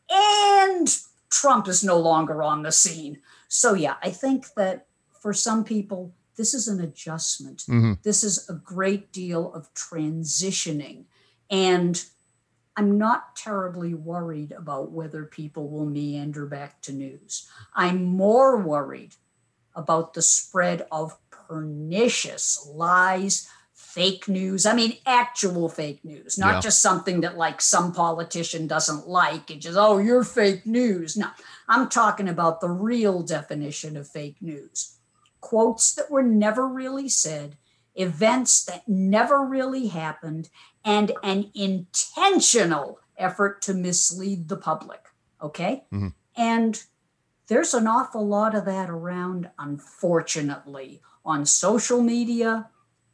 And Trump is no longer on the scene. So, yeah, I think that for some people, this is an adjustment. Mhm. This is a great deal of transitioning. And I'm not terribly worried about whether people will meander back to news. I'm more worried about the spread of pernicious lies, fake news. I mean, actual fake news, not Yeah. just something that like some politician doesn't like and just, oh, you're fake news. No, I'm talking about the real definition of fake news. Quotes that were never really said, events that never really happened, and an intentional effort to mislead the public. Okay? Mm-hmm. And there's an awful lot of that around, unfortunately, on social media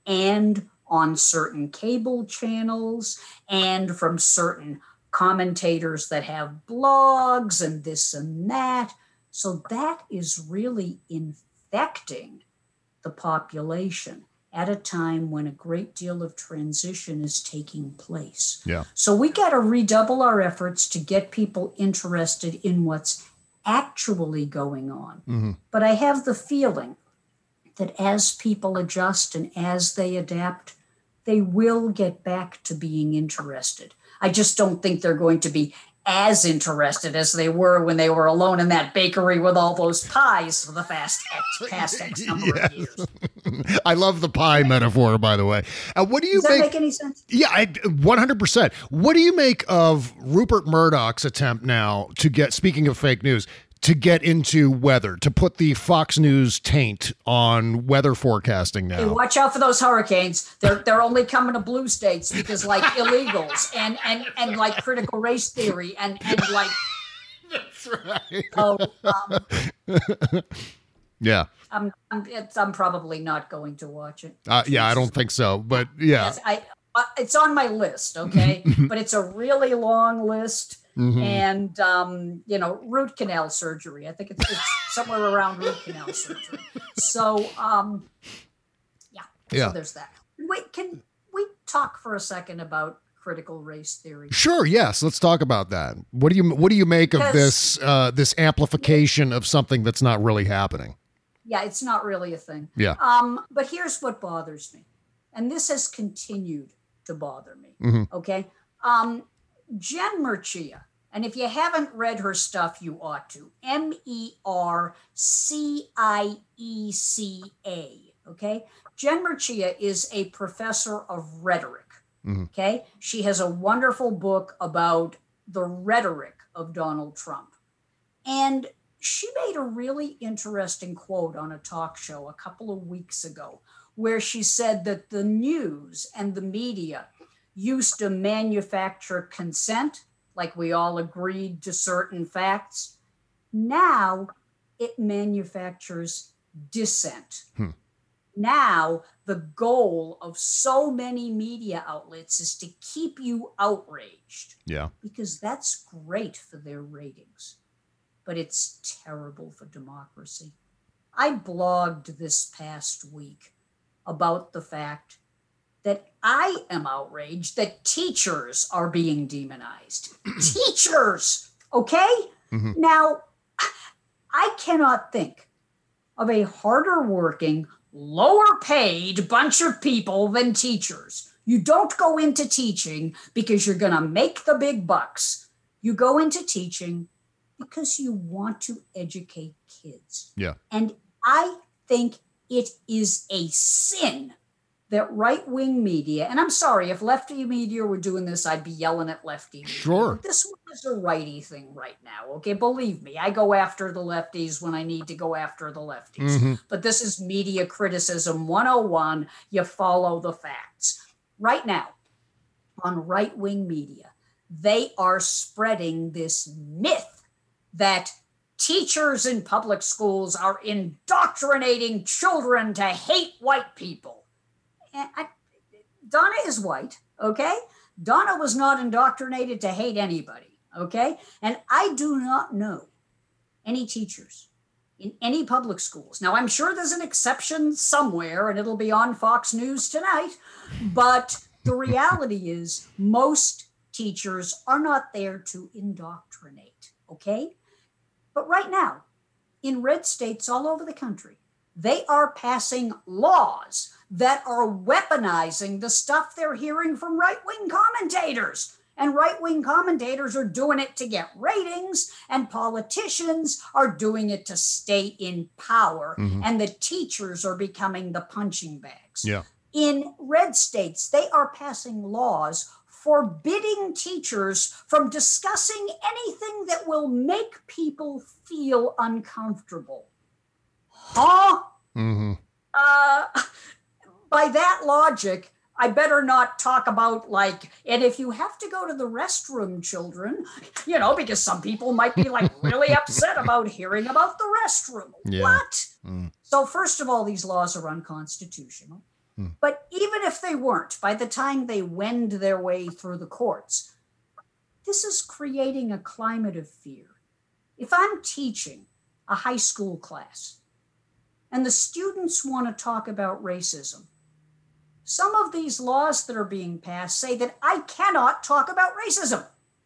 and on certain cable channels and from certain commentators that have blogs and this and that. So that is really infecting the population at a time when a great deal of transition is taking place. Yeah. So we got to redouble our efforts to get people interested in what's actually going on. Mm-hmm. But I have the feeling that as people adjust and as they adapt, they will get back to being interested. I just don't think they're going to be as interested as they were when they were alone in that bakery with all those pies for the past X, past X number Yes. of years. I love the pie metaphor, by the way. Uh, what do you Does that make? make any sense? Yeah, I, one hundred percent. What do you make of Rupert Murdoch's attempt now to get, speaking of fake news, to get into weather, to put the Fox News taint on weather forecasting now? Hey, watch out for those hurricanes. They're they're only coming to blue states because like illegals and and and like critical race theory and and like. That's right. Oh, um, Yeah. I'm I'm, it's, I'm probably not going to watch it. Uh, yeah, I don't think so, but yeah. Yes, I. Uh, it's on my list, okay, but it's a really long list. Mhm. And, um, you know, root canal surgery. I think it's, it's somewhere around root canal surgery. So, um, yeah. Yeah. So there's that. Wait, can we talk for a second about critical race theory? Sure. Yes. Let's talk about that. What do you What do you make of Because- this uh, this amplification of something that's not really happening? Yeah, it's not really a thing. Yeah. Um, but here's what bothers me. And this has continued to bother me. Mhm. Okay. Um, Jen Mercia. And if you haven't read her stuff, you ought to. M E R C I E C A. Okay. Jen Mercia is a professor of rhetoric. Mhm. Okay. She has a wonderful book about the rhetoric of Donald Trump. And she made a really interesting quote on a talk show a couple of weeks ago, where she said that the news and the media used to manufacture consent, like we all agreed to certain facts. Now it manufactures dissent. Hmm. Now the goal of so many media outlets is to keep you outraged, Yeah. because that's great for their ratings, but it's terrible for democracy. I blogged this past week about the fact that I am outraged that teachers are being demonized. Teachers, okay? Mhm. Now, I cannot think of a harder working, lower paid bunch of people than teachers. You don't go into teaching because you're going to make the big bucks. You go into teaching because you want to educate kids. Yeah. And I think it is a sin that right-wing media, and I'm sorry, if lefty media were doing this, I'd be yelling at lefty media. Sure. But this one is a righty thing right now, okay? Believe me, I go after the lefties when I need to go after the lefties. Mhm. But this is media criticism one oh one. You follow the facts. Right now, on right-wing media, they are spreading this myth that teachers in public schools are indoctrinating children to hate white people. And I, Donna is white, okay? Donna was not indoctrinated to hate anybody, okay? And I do not know any teachers in any public schools. Now, I'm sure there's an exception somewhere, and it'll be on Fox News tonight, but the reality is most teachers are not there to indoctrinate, okay? But right now, in red states all over the country, they are passing laws that are weaponizing the stuff they're hearing from right-wing commentators. And right-wing commentators are doing it to get ratings, and politicians are doing it to stay in power. Mhm. And the teachers are becoming the punching bags. Yeah. In red states, they are passing laws forbidding teachers from discussing anything that will make people feel uncomfortable. Huh? Mm-hmm. Uh, by that logic, I better not talk about, like, and if you have to go to the restroom, children, you know, because some people might be like really upset about hearing about the restroom. Yeah. What? Mm. So first of all, these laws are unconstitutional. Hmm. But even if they weren't, by the time they wend their way through the courts, this is creating a climate of fear. If I'm teaching a high school class and the students want to talk about racism, some of these laws that are being passed say that I cannot talk about racism.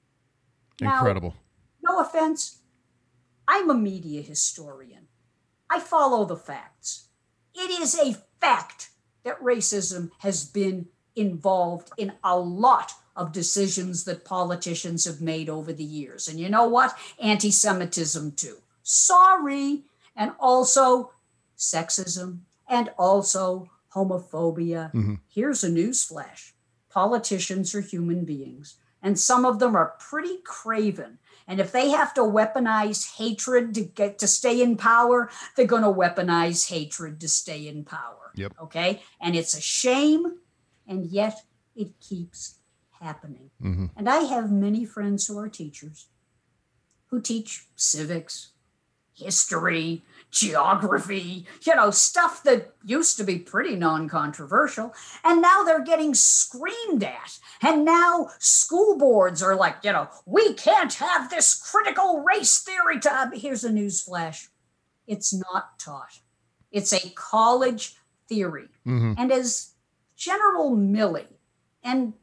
Now, Incredible. no offense, I'm a media historian. I follow the facts. It is a fact that racism has been involved in a lot of decisions that politicians have made over the years. And you know what? Anti-Semitism too. Sorry. And also sexism, and also homophobia. Mm-hmm. Here's a newsflash. Politicians are human beings, and some of them are pretty craven. And if they have to weaponize hatred to get to stay in power, they're going to weaponize hatred to stay in power. Yep. Okay? And it's a shame, and yet it keeps happening. Mm-hmm. And I have many friends who are teachers who teach civics, history, geography, you know, stuff that used to be pretty non-controversial. And now they're getting screamed at. And now school boards are like, you know, we can't have this critical race theory. To... Here's a news flash. It's not taught. It's a college theory. Mm-hmm. And as General Milley, and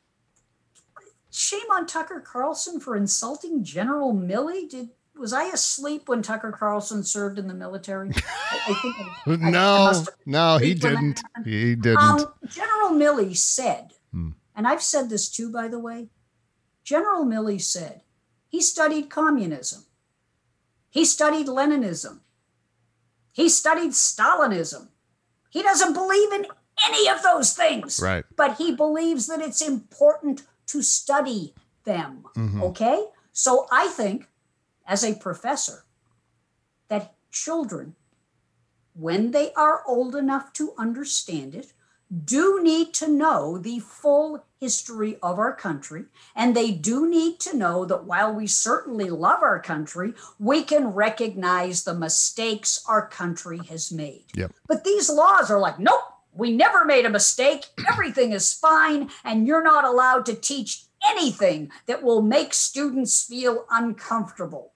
shame on Tucker Carlson for insulting General Milley. Did Was I asleep when Tucker Carlson served in the military? I, I think I, I no, must have no, he sleep when that didn't. happened. He didn't. Um, General Milley said Hmm. And I've said this too, by the way. General Milley said he studied communism. He studied Leninism. He studied Stalinism. He doesn't believe in any of those things. Right. But he believes that it's important to study them. Mm-hmm. Okay? So I think, as a professor, that children, when they are old enough to understand it, do need to know the full history of our country. And they do need to know that while we certainly love our country, we can recognize the mistakes our country has made. Yep. But these laws are like, nope, we never made a mistake. Everything is fine. And you're not allowed to teach anything that will make students feel uncomfortable.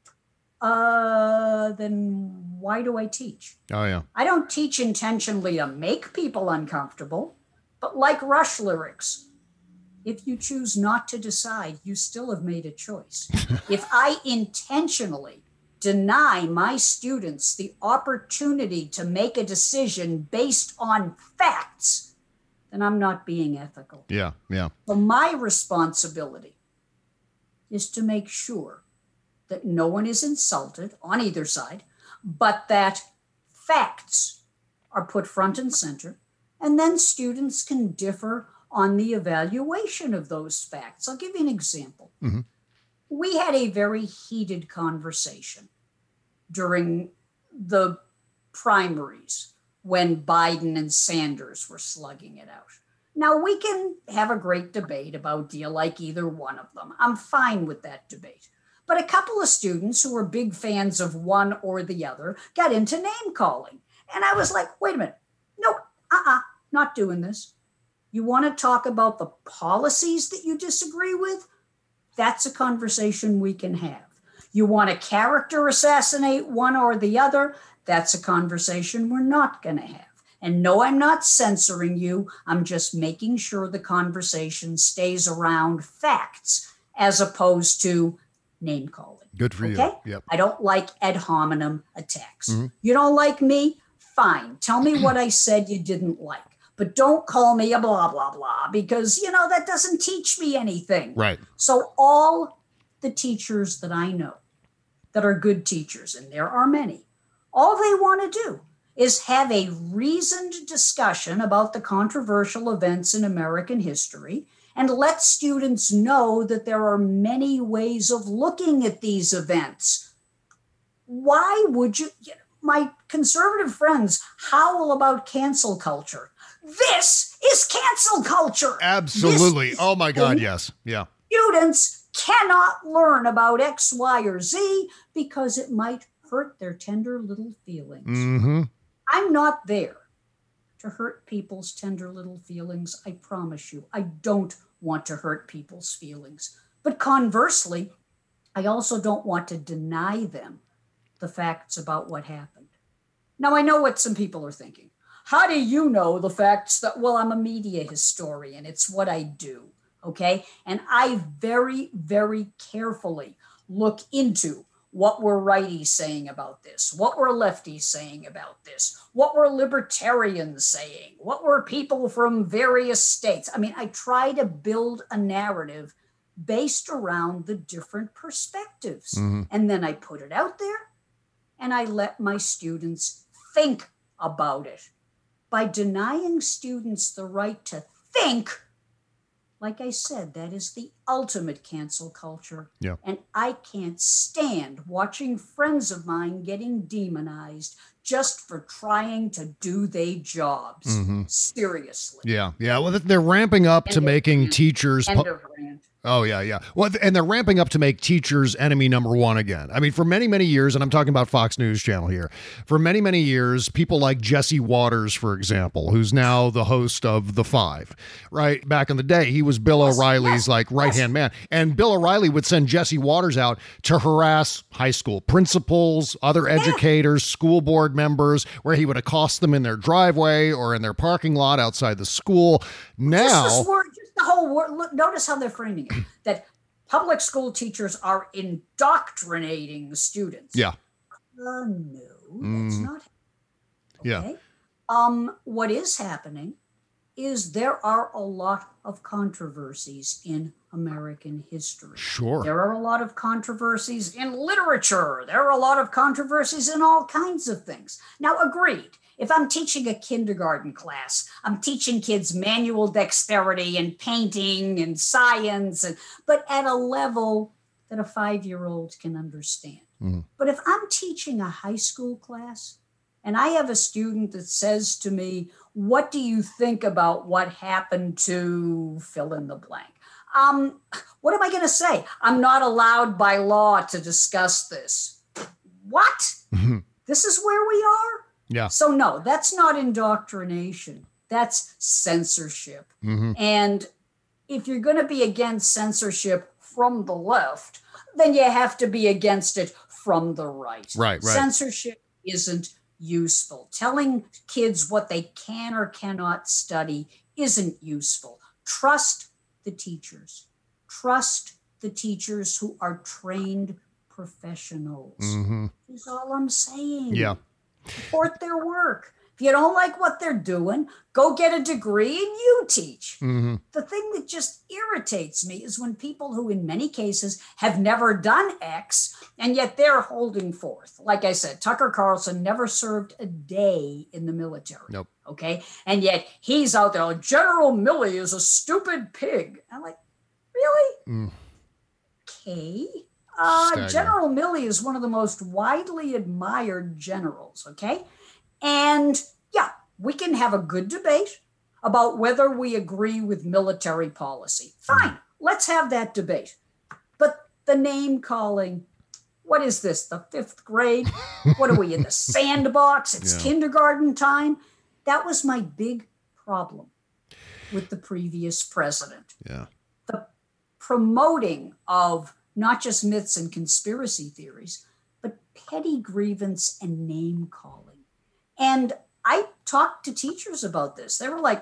Uh, then why do I teach? Oh, yeah. I don't teach intentionally to make people uncomfortable, but like Rush lyrics, if you choose not to decide, you still have made a choice. If I intentionally deny my students the opportunity to make a decision based on facts, then I'm not being ethical. Yeah, yeah. So my responsibility is to make sure that no one is insulted on either side, but that facts are put front and center, and then students can differ on the evaluation of those facts. I'll give you an example. Mm-hmm. We had a very heated conversation during the primaries when Biden and Sanders were slugging it out. Now, we can have a great debate about, do you like either one of them? I'm fine with that debate. But a couple of students who were big fans of one or the other got into name calling. And I was like, wait a minute. Nope, uh-uh, not doing this. You want to talk about the policies that you disagree with? That's a conversation we can have. You want to character assassinate one or the other? That's a conversation we're not going to have. And no, I'm not censoring you. I'm just making sure the conversation stays around facts as opposed to name calling. Good for okay? you. Yep. I don't like ad hominem attacks. Mm-hmm. You don't like me? Fine. Tell me what I said you didn't like. But don't call me a blah, blah, blah, because, you know, that doesn't teach me anything. Right. So all the teachers that I know that are good teachers, and there are many, all they want to do is have a reasoned discussion about the controversial events in American history and let students know that there are many ways of looking at these events. Why would you, you know, my conservative friends howl about cancel culture. This is cancel culture. Absolutely. This Oh my God, is- yes. Yeah. Students cannot learn about X, Y, or Z because it might hurt their tender little feelings. Mm-hmm. I'm not there to hurt people's tender little feelings. I promise you, I don't want to hurt people's feelings. But conversely, I also don't want to deny them the facts about what happened. Now, I know what some people are thinking. How do you know the facts that, well, I'm a media historian. It's what I do, okay? And I very, very carefully look into what were righties saying about this? What were lefties saying about this? What were libertarians saying? What were people from various states? I mean, I try to build a narrative based around the different perspectives. Mm-hmm. And then I put it out there and I let my students think about it. By denying students the right to think, like I said, that is the ultimate cancel culture. Yeah. And I can't stand watching friends of mine getting demonized just for trying to do their jobs. Mm-hmm. Seriously. Yeah. Yeah. Well, they're ramping up End to of making rant. teachers. End pu- of rant. Oh, yeah, yeah. Well, and they're ramping up to make teachers enemy number one again. I mean, for many, many years, and I'm talking about Fox News Channel here, for many, many years, people like Jesse Waters, for example, who's now the host of The Five, right? Back in the day, he was Bill Yes, O'Reilly's yes, like right-hand man. And Bill O'Reilly would send Jesse Waters out to harass high school principals, other educators, school board members, where he would accost them in their driveway or in their parking lot outside the school. Now... Just this word, just the whole word. Look, notice how they're framing it. That public school teachers are indoctrinating students. Yeah. Uh, no, that's Mm. not. Yeah. Okay. Um, what is happening is there are a lot of controversies in American history. Sure. There are a lot of controversies in literature. There are a lot of controversies in all kinds of things. Now, agreed. If I'm teaching a kindergarten class, I'm teaching kids manual dexterity and painting and science, and, but at a level that a five-year-old can understand. Mm. But if I'm teaching a high school class and I have a student that says to me, what do you think about what happened to fill in the blank? Um, what am I going to say? I'm not allowed by law to discuss this. What? Mm-hmm. This is where we are? Yeah. So no, that's not indoctrination. That's censorship. Mm-hmm. And if you're going to be against censorship from the left, then you have to be against it from the right. Right, right. Censorship isn't useful. Telling kids what they can or cannot study isn't useful. Trust the teachers. Trust the teachers who are trained professionals. Mm-hmm. That's all I'm saying. Yeah. Support their work. If you don't like what they're doing, go get a degree and you teach. Mm-hmm. The thing that just irritates me is when people who in many cases have never done X and yet they're holding forth. Like I said, Tucker Carlson never served a day in the military. Nope. Okay. And yet he's out there. General Milley is a stupid pig. I'm like, really? Mm. Okay. Uh, General Milley is one of the most widely admired generals, okay? And yeah, we can have a good debate about whether we agree with military policy. Fine, let's have that debate. But the name calling, what is this, the fifth grade? What are we, in the sandbox? It's yeah. kindergarten time. That was my big problem with the previous president. Yeah. The promoting of not just myths and conspiracy theories, but petty grievance and name calling. And I talked to teachers about this. They were like,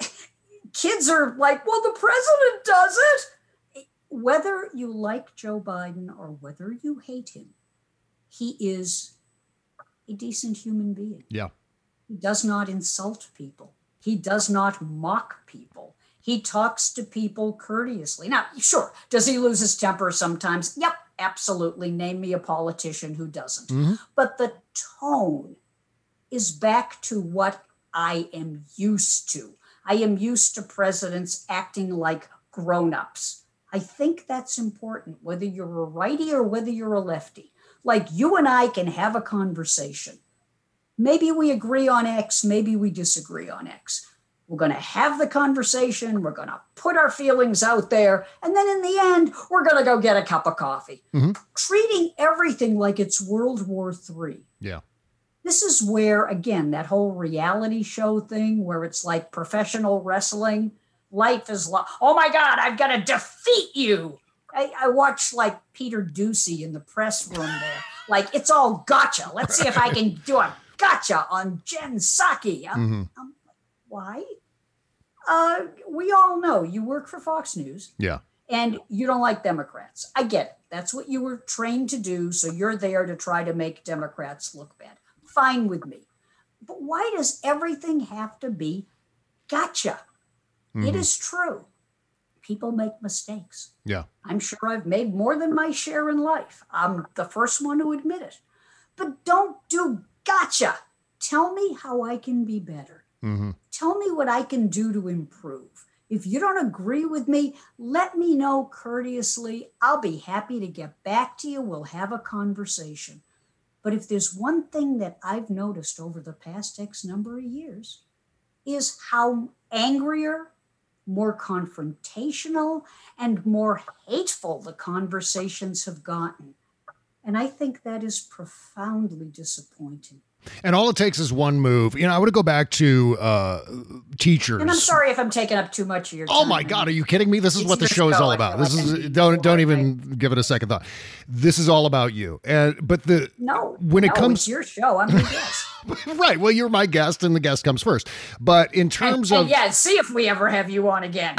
kids are like, well, the president does it. Whether you like Joe Biden or whether you hate him, he is a decent human being. Yeah. He does not insult people. He does not mock people. He talks to people courteously. Now, sure, does he lose his temper sometimes? Yep, absolutely. Name me a politician who doesn't. Mm-hmm. But the tone is back to what I am used to. I am used to presidents acting like grown-ups. I think that's important, whether you're a righty or whether you're a lefty. Like you and I can have a conversation. Maybe we agree on X, maybe we disagree on X. We're going to have the conversation. We're going to put our feelings out there. And then in the end, we're going to go get a cup of coffee. Mm-hmm. Treating everything like it's World War Three. Yeah. This is where, again, that whole reality show thing where it's like professional wrestling. Life is like, oh my God, I've got to defeat you. I, I watched like Peter Ducey in the press room there. Like, it's all gotcha. Let's see if I can do a gotcha on Jen Psaki. I'm, mm-hmm. I'm Why? Uh, we all know you work for Fox News. Yeah. And you don't like Democrats. I get it. That's what you were trained to do. So you're there to try to make Democrats look bad. Fine with me. But why does everything have to be gotcha? Mm-hmm. It is true. People make mistakes. Yeah. I'm sure I've made more than my share in life. I'm the first one to admit it. But don't do gotcha. Tell me how I can be better. Mm-hmm. Tell me what I can do to improve. If you don't agree with me, let me know courteously. I'll be happy to get back to you. We'll have a conversation. But if there's one thing that I've noticed over the past X number of years is how angrier, more confrontational, and more hateful the conversations have gotten. And I think that is profoundly disappointing. And all it takes is one move. You know, I want to go back to uh, teachers. And I'm sorry if I'm taking up too much of your time. Oh my God, are you kidding me? This is it's what the show is all about. This like is don't don't even right? give it a second thought. This is all about you. And but the no, when it no, comes it's your show, I'm the guest. Right. Well, you're my guest, and the guest comes first. But in terms and, of and yeah, see if we ever have you on again.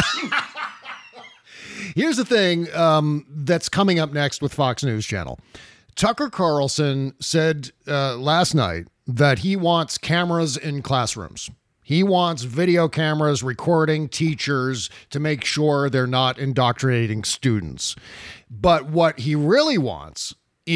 Here's the thing um, that's coming up next with Fox News Channel. Tucker Carlson said uh, last night that he wants cameras in classrooms. He wants video cameras recording teachers to make sure they're not indoctrinating students. But what he really wants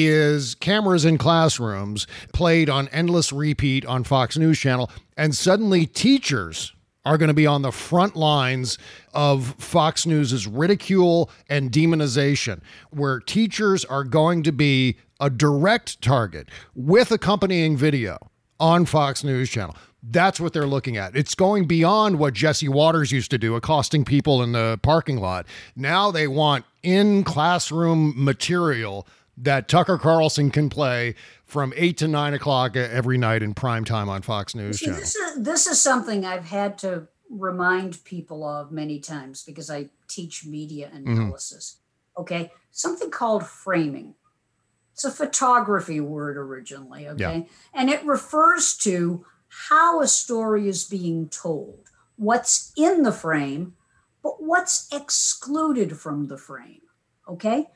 is cameras in classrooms played on endless repeat on Fox News Channel, and suddenly teachers are going to be on the front lines of Fox News's ridicule and demonization, where teachers are going to be a direct target with accompanying video on Fox News Channel. That's what they're looking at. It's going beyond what Jesse Waters used to do, accosting people in the parking lot. Now they want in-classroom material that Tucker Carlson can play from eight to nine o'clock every night in prime time on Fox News See, Channel. This is, this is something I've had to remind people of many times because I teach media analysis. Mm-hmm. Okay. Something called framing. It's a photography word originally. Okay. Yeah. And it refers to how a story is being told, what's in the frame, but what's excluded from the frame. Okay.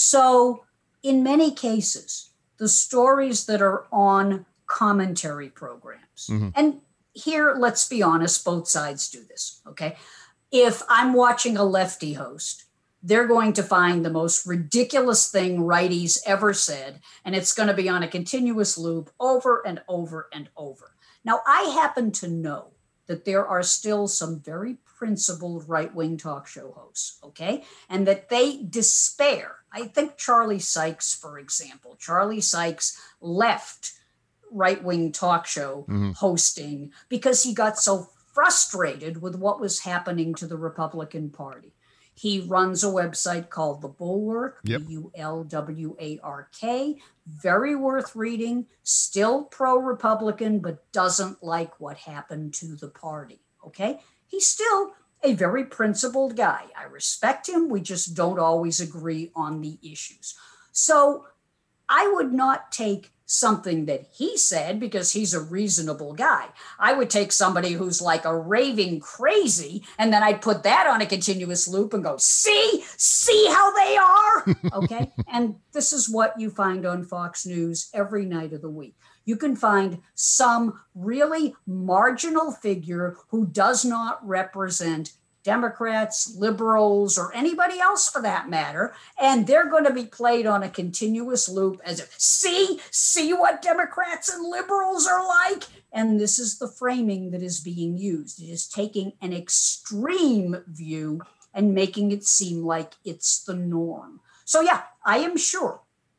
So in many cases, the stories that are on commentary programs, mm-hmm. and here, let's be honest, both sides do this, okay? If I'm watching a lefty host, they're going to find the most ridiculous thing righties ever said, and it's going to be on a continuous loop over and over and over. Now, I happen to know that there are still some very principled right-wing talk show hosts, okay? And that they despair. I think Charlie Sykes, for example, Charlie Sykes left right-wing talk show mm-hmm. hosting because he got so frustrated with what was happening to the Republican Party. He runs a website called The Bulwark, yep. B U L W A R K, very worth reading, still pro-Republican, but doesn't like what happened to the party, okay? He's still a very principled guy. I respect him. We just don't always agree on the issues. So I would not take something that he said because he's a reasonable guy. I would take somebody who's like a raving crazy, and then I'd put that on a continuous loop and go, see, see how they are. Okay. And this is what you find on Fox News every night of the week. You can find some really marginal figure who does not represent Democrats, liberals, or anybody else for that matter, and they're going to be played on a continuous loop as if, see, see what Democrats and liberals are like? And this is the framing that is being used. It is taking an extreme view and making it seem like it's the norm. So yeah, I am sure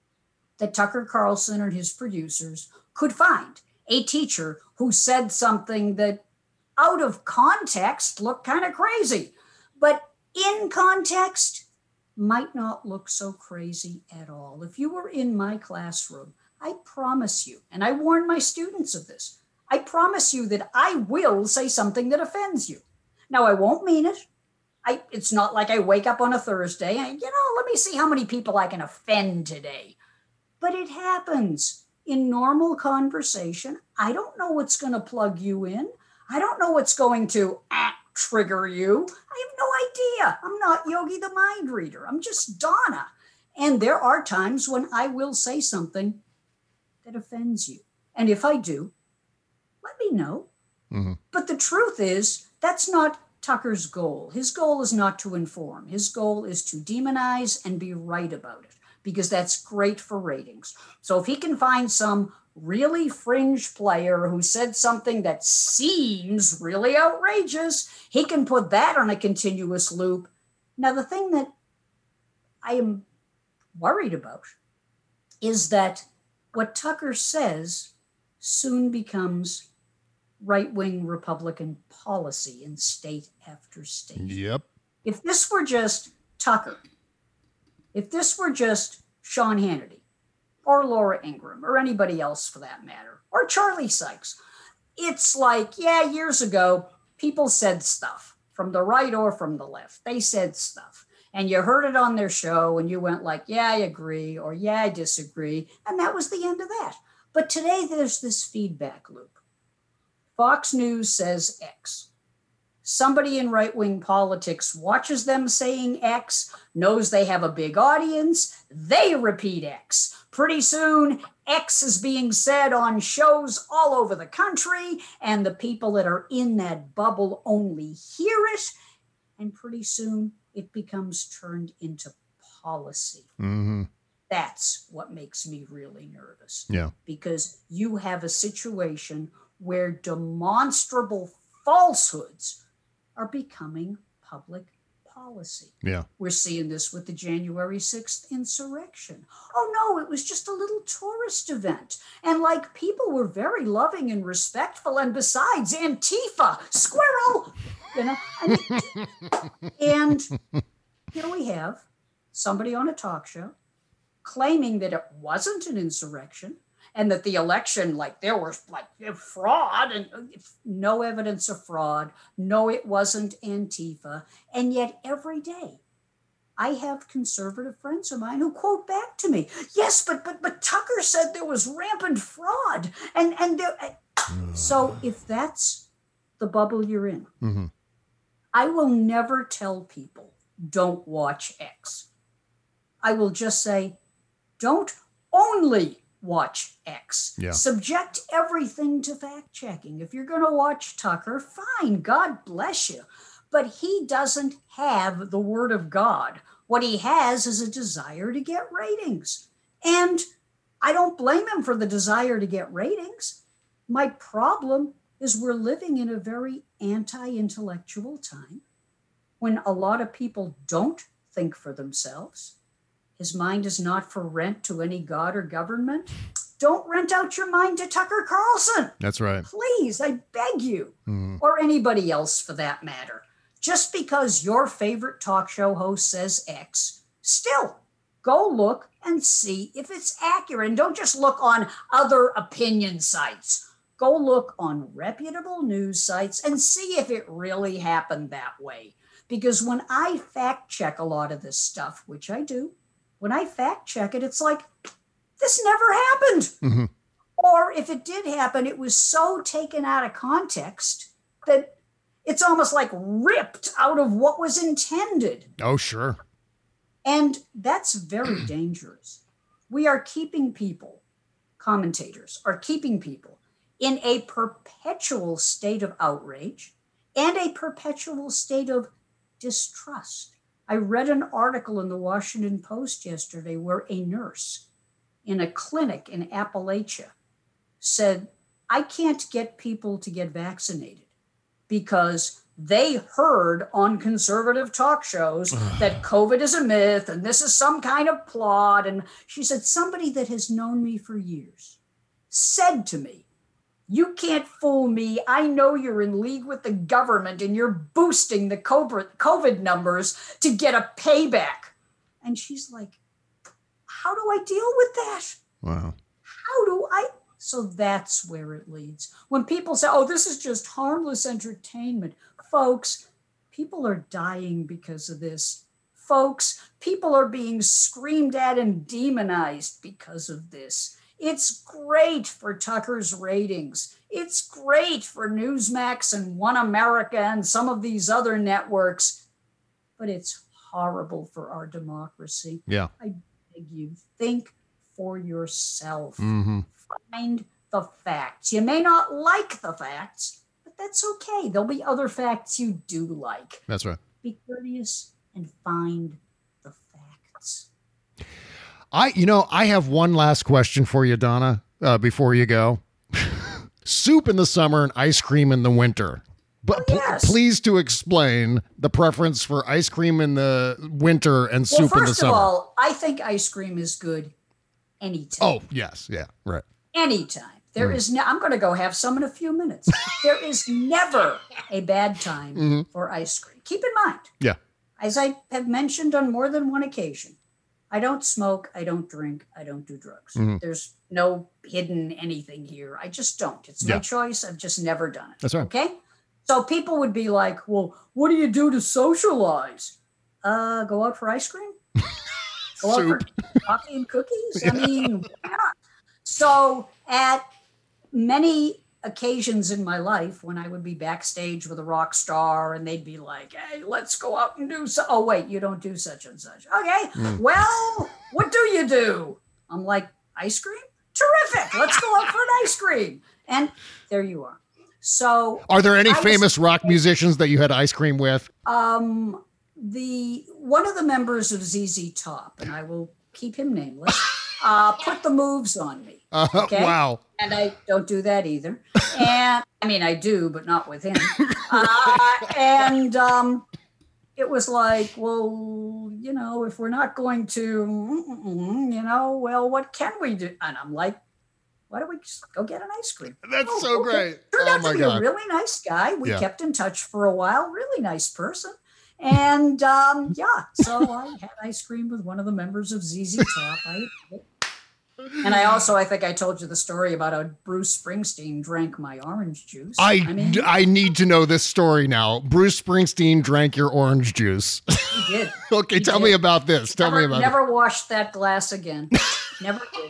that Tucker Carlson and his producers could find a teacher who said something that out of context looked kind of crazy, but in context might not look so crazy at all. If you were in my classroom, I promise you, and I warn my students of this, I promise you that I will say something that offends you. Now, I won't mean it. I, it's not like I wake up on a Thursday and, you know, let me see how many people I can offend today. But it happens in normal conversation. I don't know what's going to plug you in. I don't know what's going to uh, trigger you. I have no idea. I'm not Yogi the Mind Reader. I'm just Donna. And there are times when I will say something that offends you. And if I do, let me know. Mm-hmm. But the truth is, that's not Tucker's goal. His goal is not to inform. His goal is to demonize and be right about it, because that's great for ratings. So if he can find some really fringe player who said something that seems really outrageous, he can put that on a continuous loop. Now, the thing that I am worried about is that what Tucker says soon becomes right-wing Republican policy in state after state. Yep. If this were just Tucker, if this were just Sean Hannity, or Laura Ingraham, or anybody else for that matter, or Charlie Sykes, it's like, yeah, years ago, people said stuff from the right or from the left. They said stuff, and you heard it on their show, and you went like, yeah, I agree, or yeah, I disagree, and that was the end of that. But today, there's this feedback loop. Fox News says X. Somebody in right-wing politics watches them saying X, knows they have a big audience, they repeat X. Pretty soon, X is being said on shows all over the country, and the people that are in that bubble only hear it. And pretty soon it becomes turned into policy. Mm-hmm. That's what makes me really nervous. Yeah. Because you have a situation where demonstrable falsehoods are becoming public policy. Yeah. We're seeing this with the January sixth insurrection. Oh no, it was just a little tourist event. And like people were very loving and respectful. And besides, Antifa, squirrel, you know. And, and here we have somebody on a talk show claiming that it wasn't an insurrection and that the election, like there was like fraud and no evidence of fraud. No, it wasn't Antifa. And yet every day I have conservative friends of mine who quote back to me, yes, but but but Tucker said there was rampant fraud. And, and there, so if that's the bubble you're in, mm-hmm. I will never tell people don't watch X. I will just say, don't only watch X. Yeah. Subject everything to fact checking. If you're going to watch Tucker, fine, God bless you. But he doesn't have the word of God. What he has is a desire to get ratings. And I don't blame him for the desire to get ratings. My problem is we're living in a very anti-intellectual time when a lot of people don't think for themselves. His mind is not for rent to any god or government. Don't rent out your mind to Tucker Carlson. That's right. Please, I beg you, mm-hmm. or anybody else for that matter. Just because your favorite talk show host says X, still go look and see if it's accurate. And don't just look on other opinion sites. Go look on reputable news sites and see if it really happened that way. Because when I fact check a lot of this stuff, which I do, when I fact check it, it's like, this never happened. Mm-hmm. Or if it did happen, it was so taken out of context that it's almost like ripped out of what was intended. Oh, sure. And that's very dangerous. We are keeping people, commentators are keeping people in a perpetual state of outrage and a perpetual state of distrust. I read an article in the Washington Post yesterday where a nurse in a clinic in Appalachia said, I can't get people to get vaccinated because they heard on conservative talk shows that COVID is a myth and this is some kind of plot. And she said, somebody that has known me for years said to me, you can't fool me. I know you're in league with the government and you're boosting the COVID numbers to get a payback. And she's like, how do I deal with that? Wow. How do I? So that's where it leads. When people say, oh, this is just harmless entertainment. Folks, people are dying because of this. Folks, people are being screamed at and demonized because of this. It's great for Tucker's ratings. It's great for Newsmax and One America and some of these other networks, but it's horrible for our democracy. Yeah. I beg you, think for yourself. Mm-hmm. Find the facts. You may not like the facts, but that's okay. There'll be other facts you do like. That's right. Be courteous and find the facts. I, you know, I have one last question for you, Donna, uh, before you go. Soup in the summer and ice cream in the winter. But Oh, pl- yes. please to explain the preference for ice cream in the winter and Well, soup in the first summer. of all, I think ice cream is good anytime. Oh, yes. Yeah. Right. Anytime. There Mm. is no, I'm going to go have some in a few minutes. There is never a bad time Mhm. for ice cream. Keep in mind, Yeah. as I have mentioned on more than one occasion, I don't smoke, I don't drink, I don't do drugs. Mhm. There's no hidden anything here. I just don't. It's my Yeah. choice. I've just never done it. That's right. Okay? So people would be like, well, what do you do to socialize? Uh, go out for ice cream? Go out for coffee and cookies? I mean, why not? So at many occasions in my life when I would be backstage with a rock star and they'd be like, hey, let's go out and do so. Oh, wait, you don't do such and such. Okay, Mm. well, what do you do? I'm like, ice cream? Terrific. Let's go out for an ice cream. And there you are. So are there any I famous was, rock musicians that you had ice cream with? Um, the one of the members of Z Z Top, and I will keep him nameless, uh, put the moves on me. Uh, Okay? Wow. And I don't do that either. And I mean, I do, but not with him. Uh, and um, it was like, well, you know, if we're not going to, you know, well, what can we do? And I'm like, why don't we just go get an ice cream? That's oh, so okay. great. Turned Oh out my to be God. a really nice guy. We Yeah. kept in touch for a while. Really nice person. And um, yeah, so I had ice cream with one of the members of Z Z Top. I, and I also, I think I told you the story about how Bruce Springsteen drank my orange juice. I, I mean, I need to know this story now. Bruce Springsteen drank your orange juice. he did. Okay, He tell did. me about this. Tell never, me about Never washed that glass again. Never did.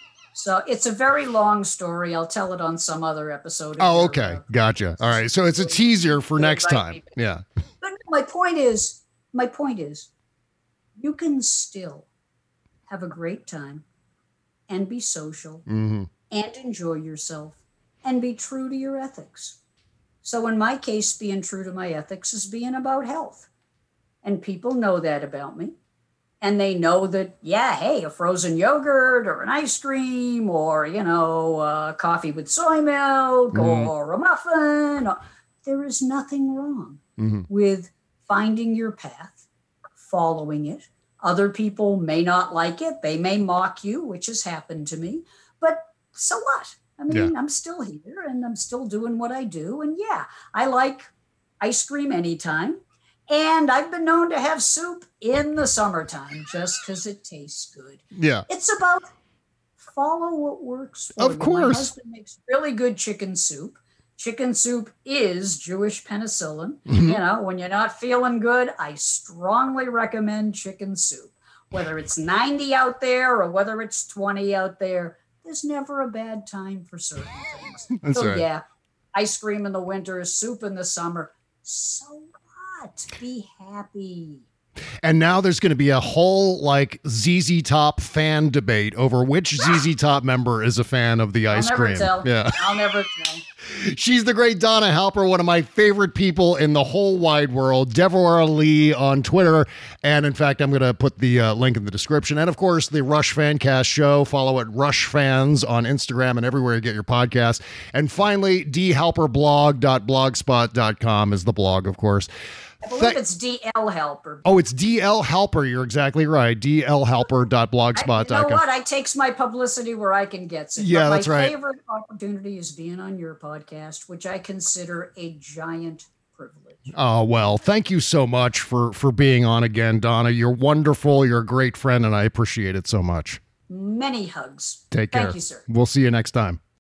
So it's a very long story. I'll tell it on some other episode. it. Oh, Your, okay. uh, Gotcha. All right. So it's a teaser for next time. Yeah. But my point is, my point is, you can still have a great time and be social Mm-hmm. and enjoy yourself and be true to your ethics. So in my case, being true to my ethics is being about health. And people know that about me. And they know that, yeah, hey, a frozen yogurt or an ice cream or, you know, uh, coffee with soy milk Mhm. or a muffin. Or, there is nothing wrong Mm-hmm. with finding your path, following it. Other people may not like it. They may mock you, which has happened to me. But so what? I mean, Yeah. I'm still here and I'm still doing what I do. And yeah, I like ice cream anytime. And I've been known to have soup in the summertime just because it tastes good. Yeah. It's about follow what works for Of you. course. My husband makes really good chicken soup. Chicken soup is Jewish penicillin. Mhm. You know, when you're not feeling good, I strongly recommend chicken soup. Whether it's ninety out there or whether it's twenty out there, there's never a bad time for certain things. That's so right. yeah, ice cream in the winter, soup in the summer. So what? Be happy. And now there's going to be a whole like Z Z Top fan debate over which Z Z Top member is a fan of the ice I'll never cream. tell. Yeah. I'll never tell. She's the great Donna Halper, one of my favorite people in the whole wide world. Deborah Lee on Twitter. And in fact, I'm going to put the uh, link in the description. And of course, the Rush Fancast show. Follow it Rush Fans on Instagram and everywhere you get your podcast. And finally, d halper blog dot blogspot dot com is the blog, of course. I believe Th- it's D L Helper. Oh, it's D L Halper. You're exactly right. d l halper dot blogspot dot com. I, you know what? I takes my publicity where I can get it. Yeah, but that's my right. favorite opportunity is being on your podcast, which I consider a giant privilege. Oh, well, thank you so much for, for being on again, Donna. You're wonderful. You're a great friend, and I appreciate it so much. Many hugs. Take care. Thank you, sir. We'll see you next time.